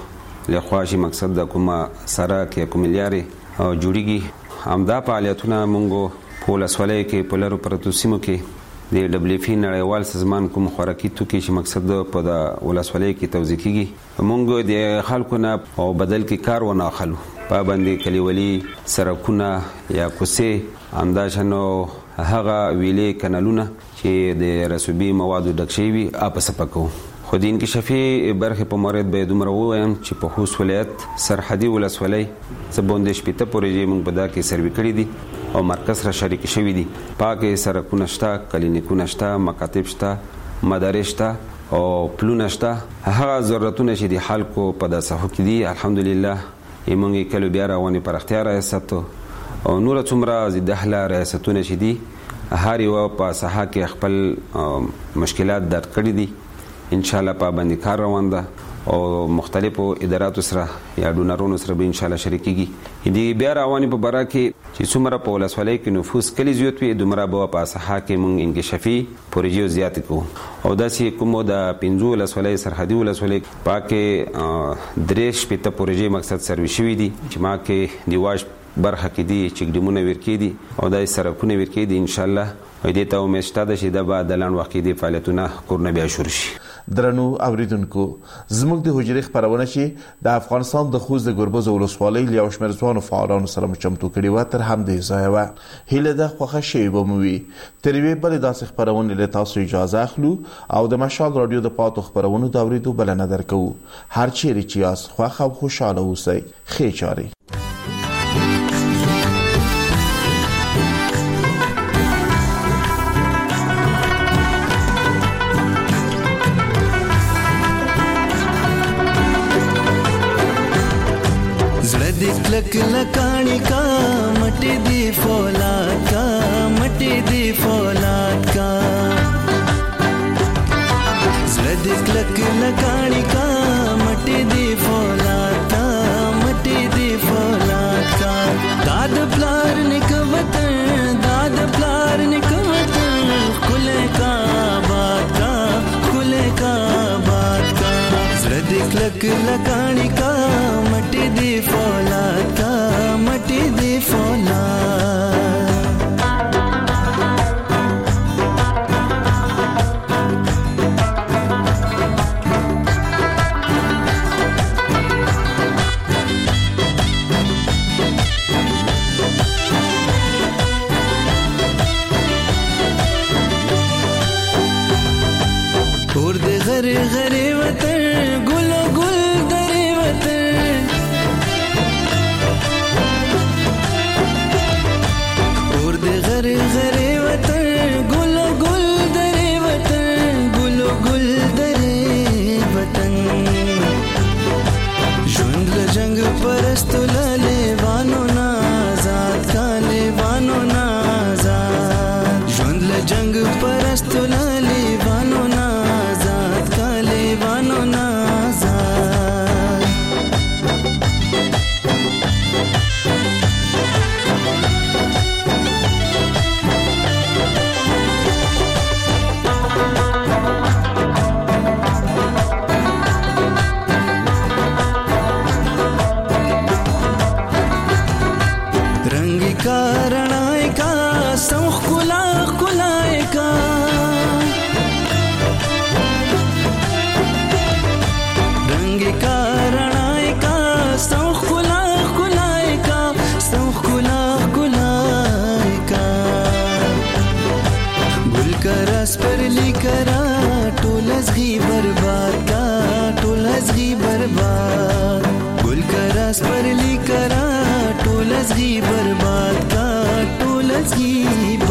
S9: لخوا شي مقصد د کومه سړک یا کوم لارې جوړیږي همدا فعالیتونه موږ په ولسوالۍ کې په لرو پرتو سیمو کې د دبليو اف نړیوال سازمان کوم خوراکي توکي چې مقصد په د ولسوالۍ کې توزیع کیږي موږ د خلکو نه او بدل کې کار ونه اخلو پابندي کلیوالي سرکونه یا کوڅې انداشنو هغه ویلې کانالونه چې د رسوبي موادو ډک شوي وي اپس پکو خو د انکشافي برخې په مورد به دومره ووایم چې په خوست ولایت سرحدي ولسوالۍ څه شپېته پروژې موږ په دا کې سروې کړي دي او مرکز را شریک شوي دي پاکې سرکونه شته کلینیکونه شته مکاتب شته مدارس شته او پلونه شته هغه ضرورتونه چې د خلکو په دا ساحو کې دي الحمدلله موږ کلو بیا روانې پراختیا ریاست او نور څومره د اهله ریاستونه چې دي هر یو په ساحه کې خپل مشکلات درک کړي دي ان شاء الله پابندي کار روان ده او مختلفو اداراتو سره یا ډونرونو سره به ان شاء الله شریکيږي دي بیا رواني په برا کې چې څومره په ولسوالۍ کې نفوس کلی زیات وي دومره به په ساحه کې مونږ انکشافي پروژې زیات کوو او داسې کومو د 15 ولسوالۍ سرحدي ولسوالۍ پاکه درېش پته پروژې مقصد سروي شوي دي چې ما کې دیواش برخه کې دي چې ګډمونه ورکې دي او د سرکونه ورکې دي ان شاء الله دې ته امید شته چې د بعد لاند وخت کې د فعالیتونه کورنه بیا شروع شي
S4: درنو اوریدونکو زموږ د حجرې خبرونه چې د افغانستان د خوست د ګربز ولسوالۍ له شمیر ځوانو فعالانو سره چمتو کړي و تر هم د ځای و هله د خوخه شی بموي تر وی بل داسې خبرونه له تاسو اجازه اخلو او د مشال رادیو د پاتو خبرونه د اوریدو بلنه درکو هر چیرې چې یاس خوخه او خوشاله اوسئ خې چاري
S10: लक लकानी का मटे दी फौलाद का मटे दी फौलाद का जरदिक लक लकानी का मटे दी फौलाद का मटे दी फौलाद का दाद प्लार निकवतन दाद प्लार निकवतन खुले का बात का खुले का बात का जरदिक लक लकानी का मटे दी फौलाद का मटे दी फौलाद और दे घरे घरे वतन गुलो गुल दरे वतन और दे घरे घरे वतन गुलो गुल दरे वतन गुलो गुल दरे वतन जुंद जंग परस्त ले वानो ना आजाद का ले वानो ना आजाद जुंद जंग परस्त ले वानो ना कारणाय का सौख कुला कुलाय का रंग कारणाय का सौख कुला कुलाय का सौख कुला कुलाय का गुल का रस पर लिकरा टोलस घी बर्बाद का टोलस घी बर्बाद गुल का रस पर लिकरा टोलस घी बर्बाद का टोलस घी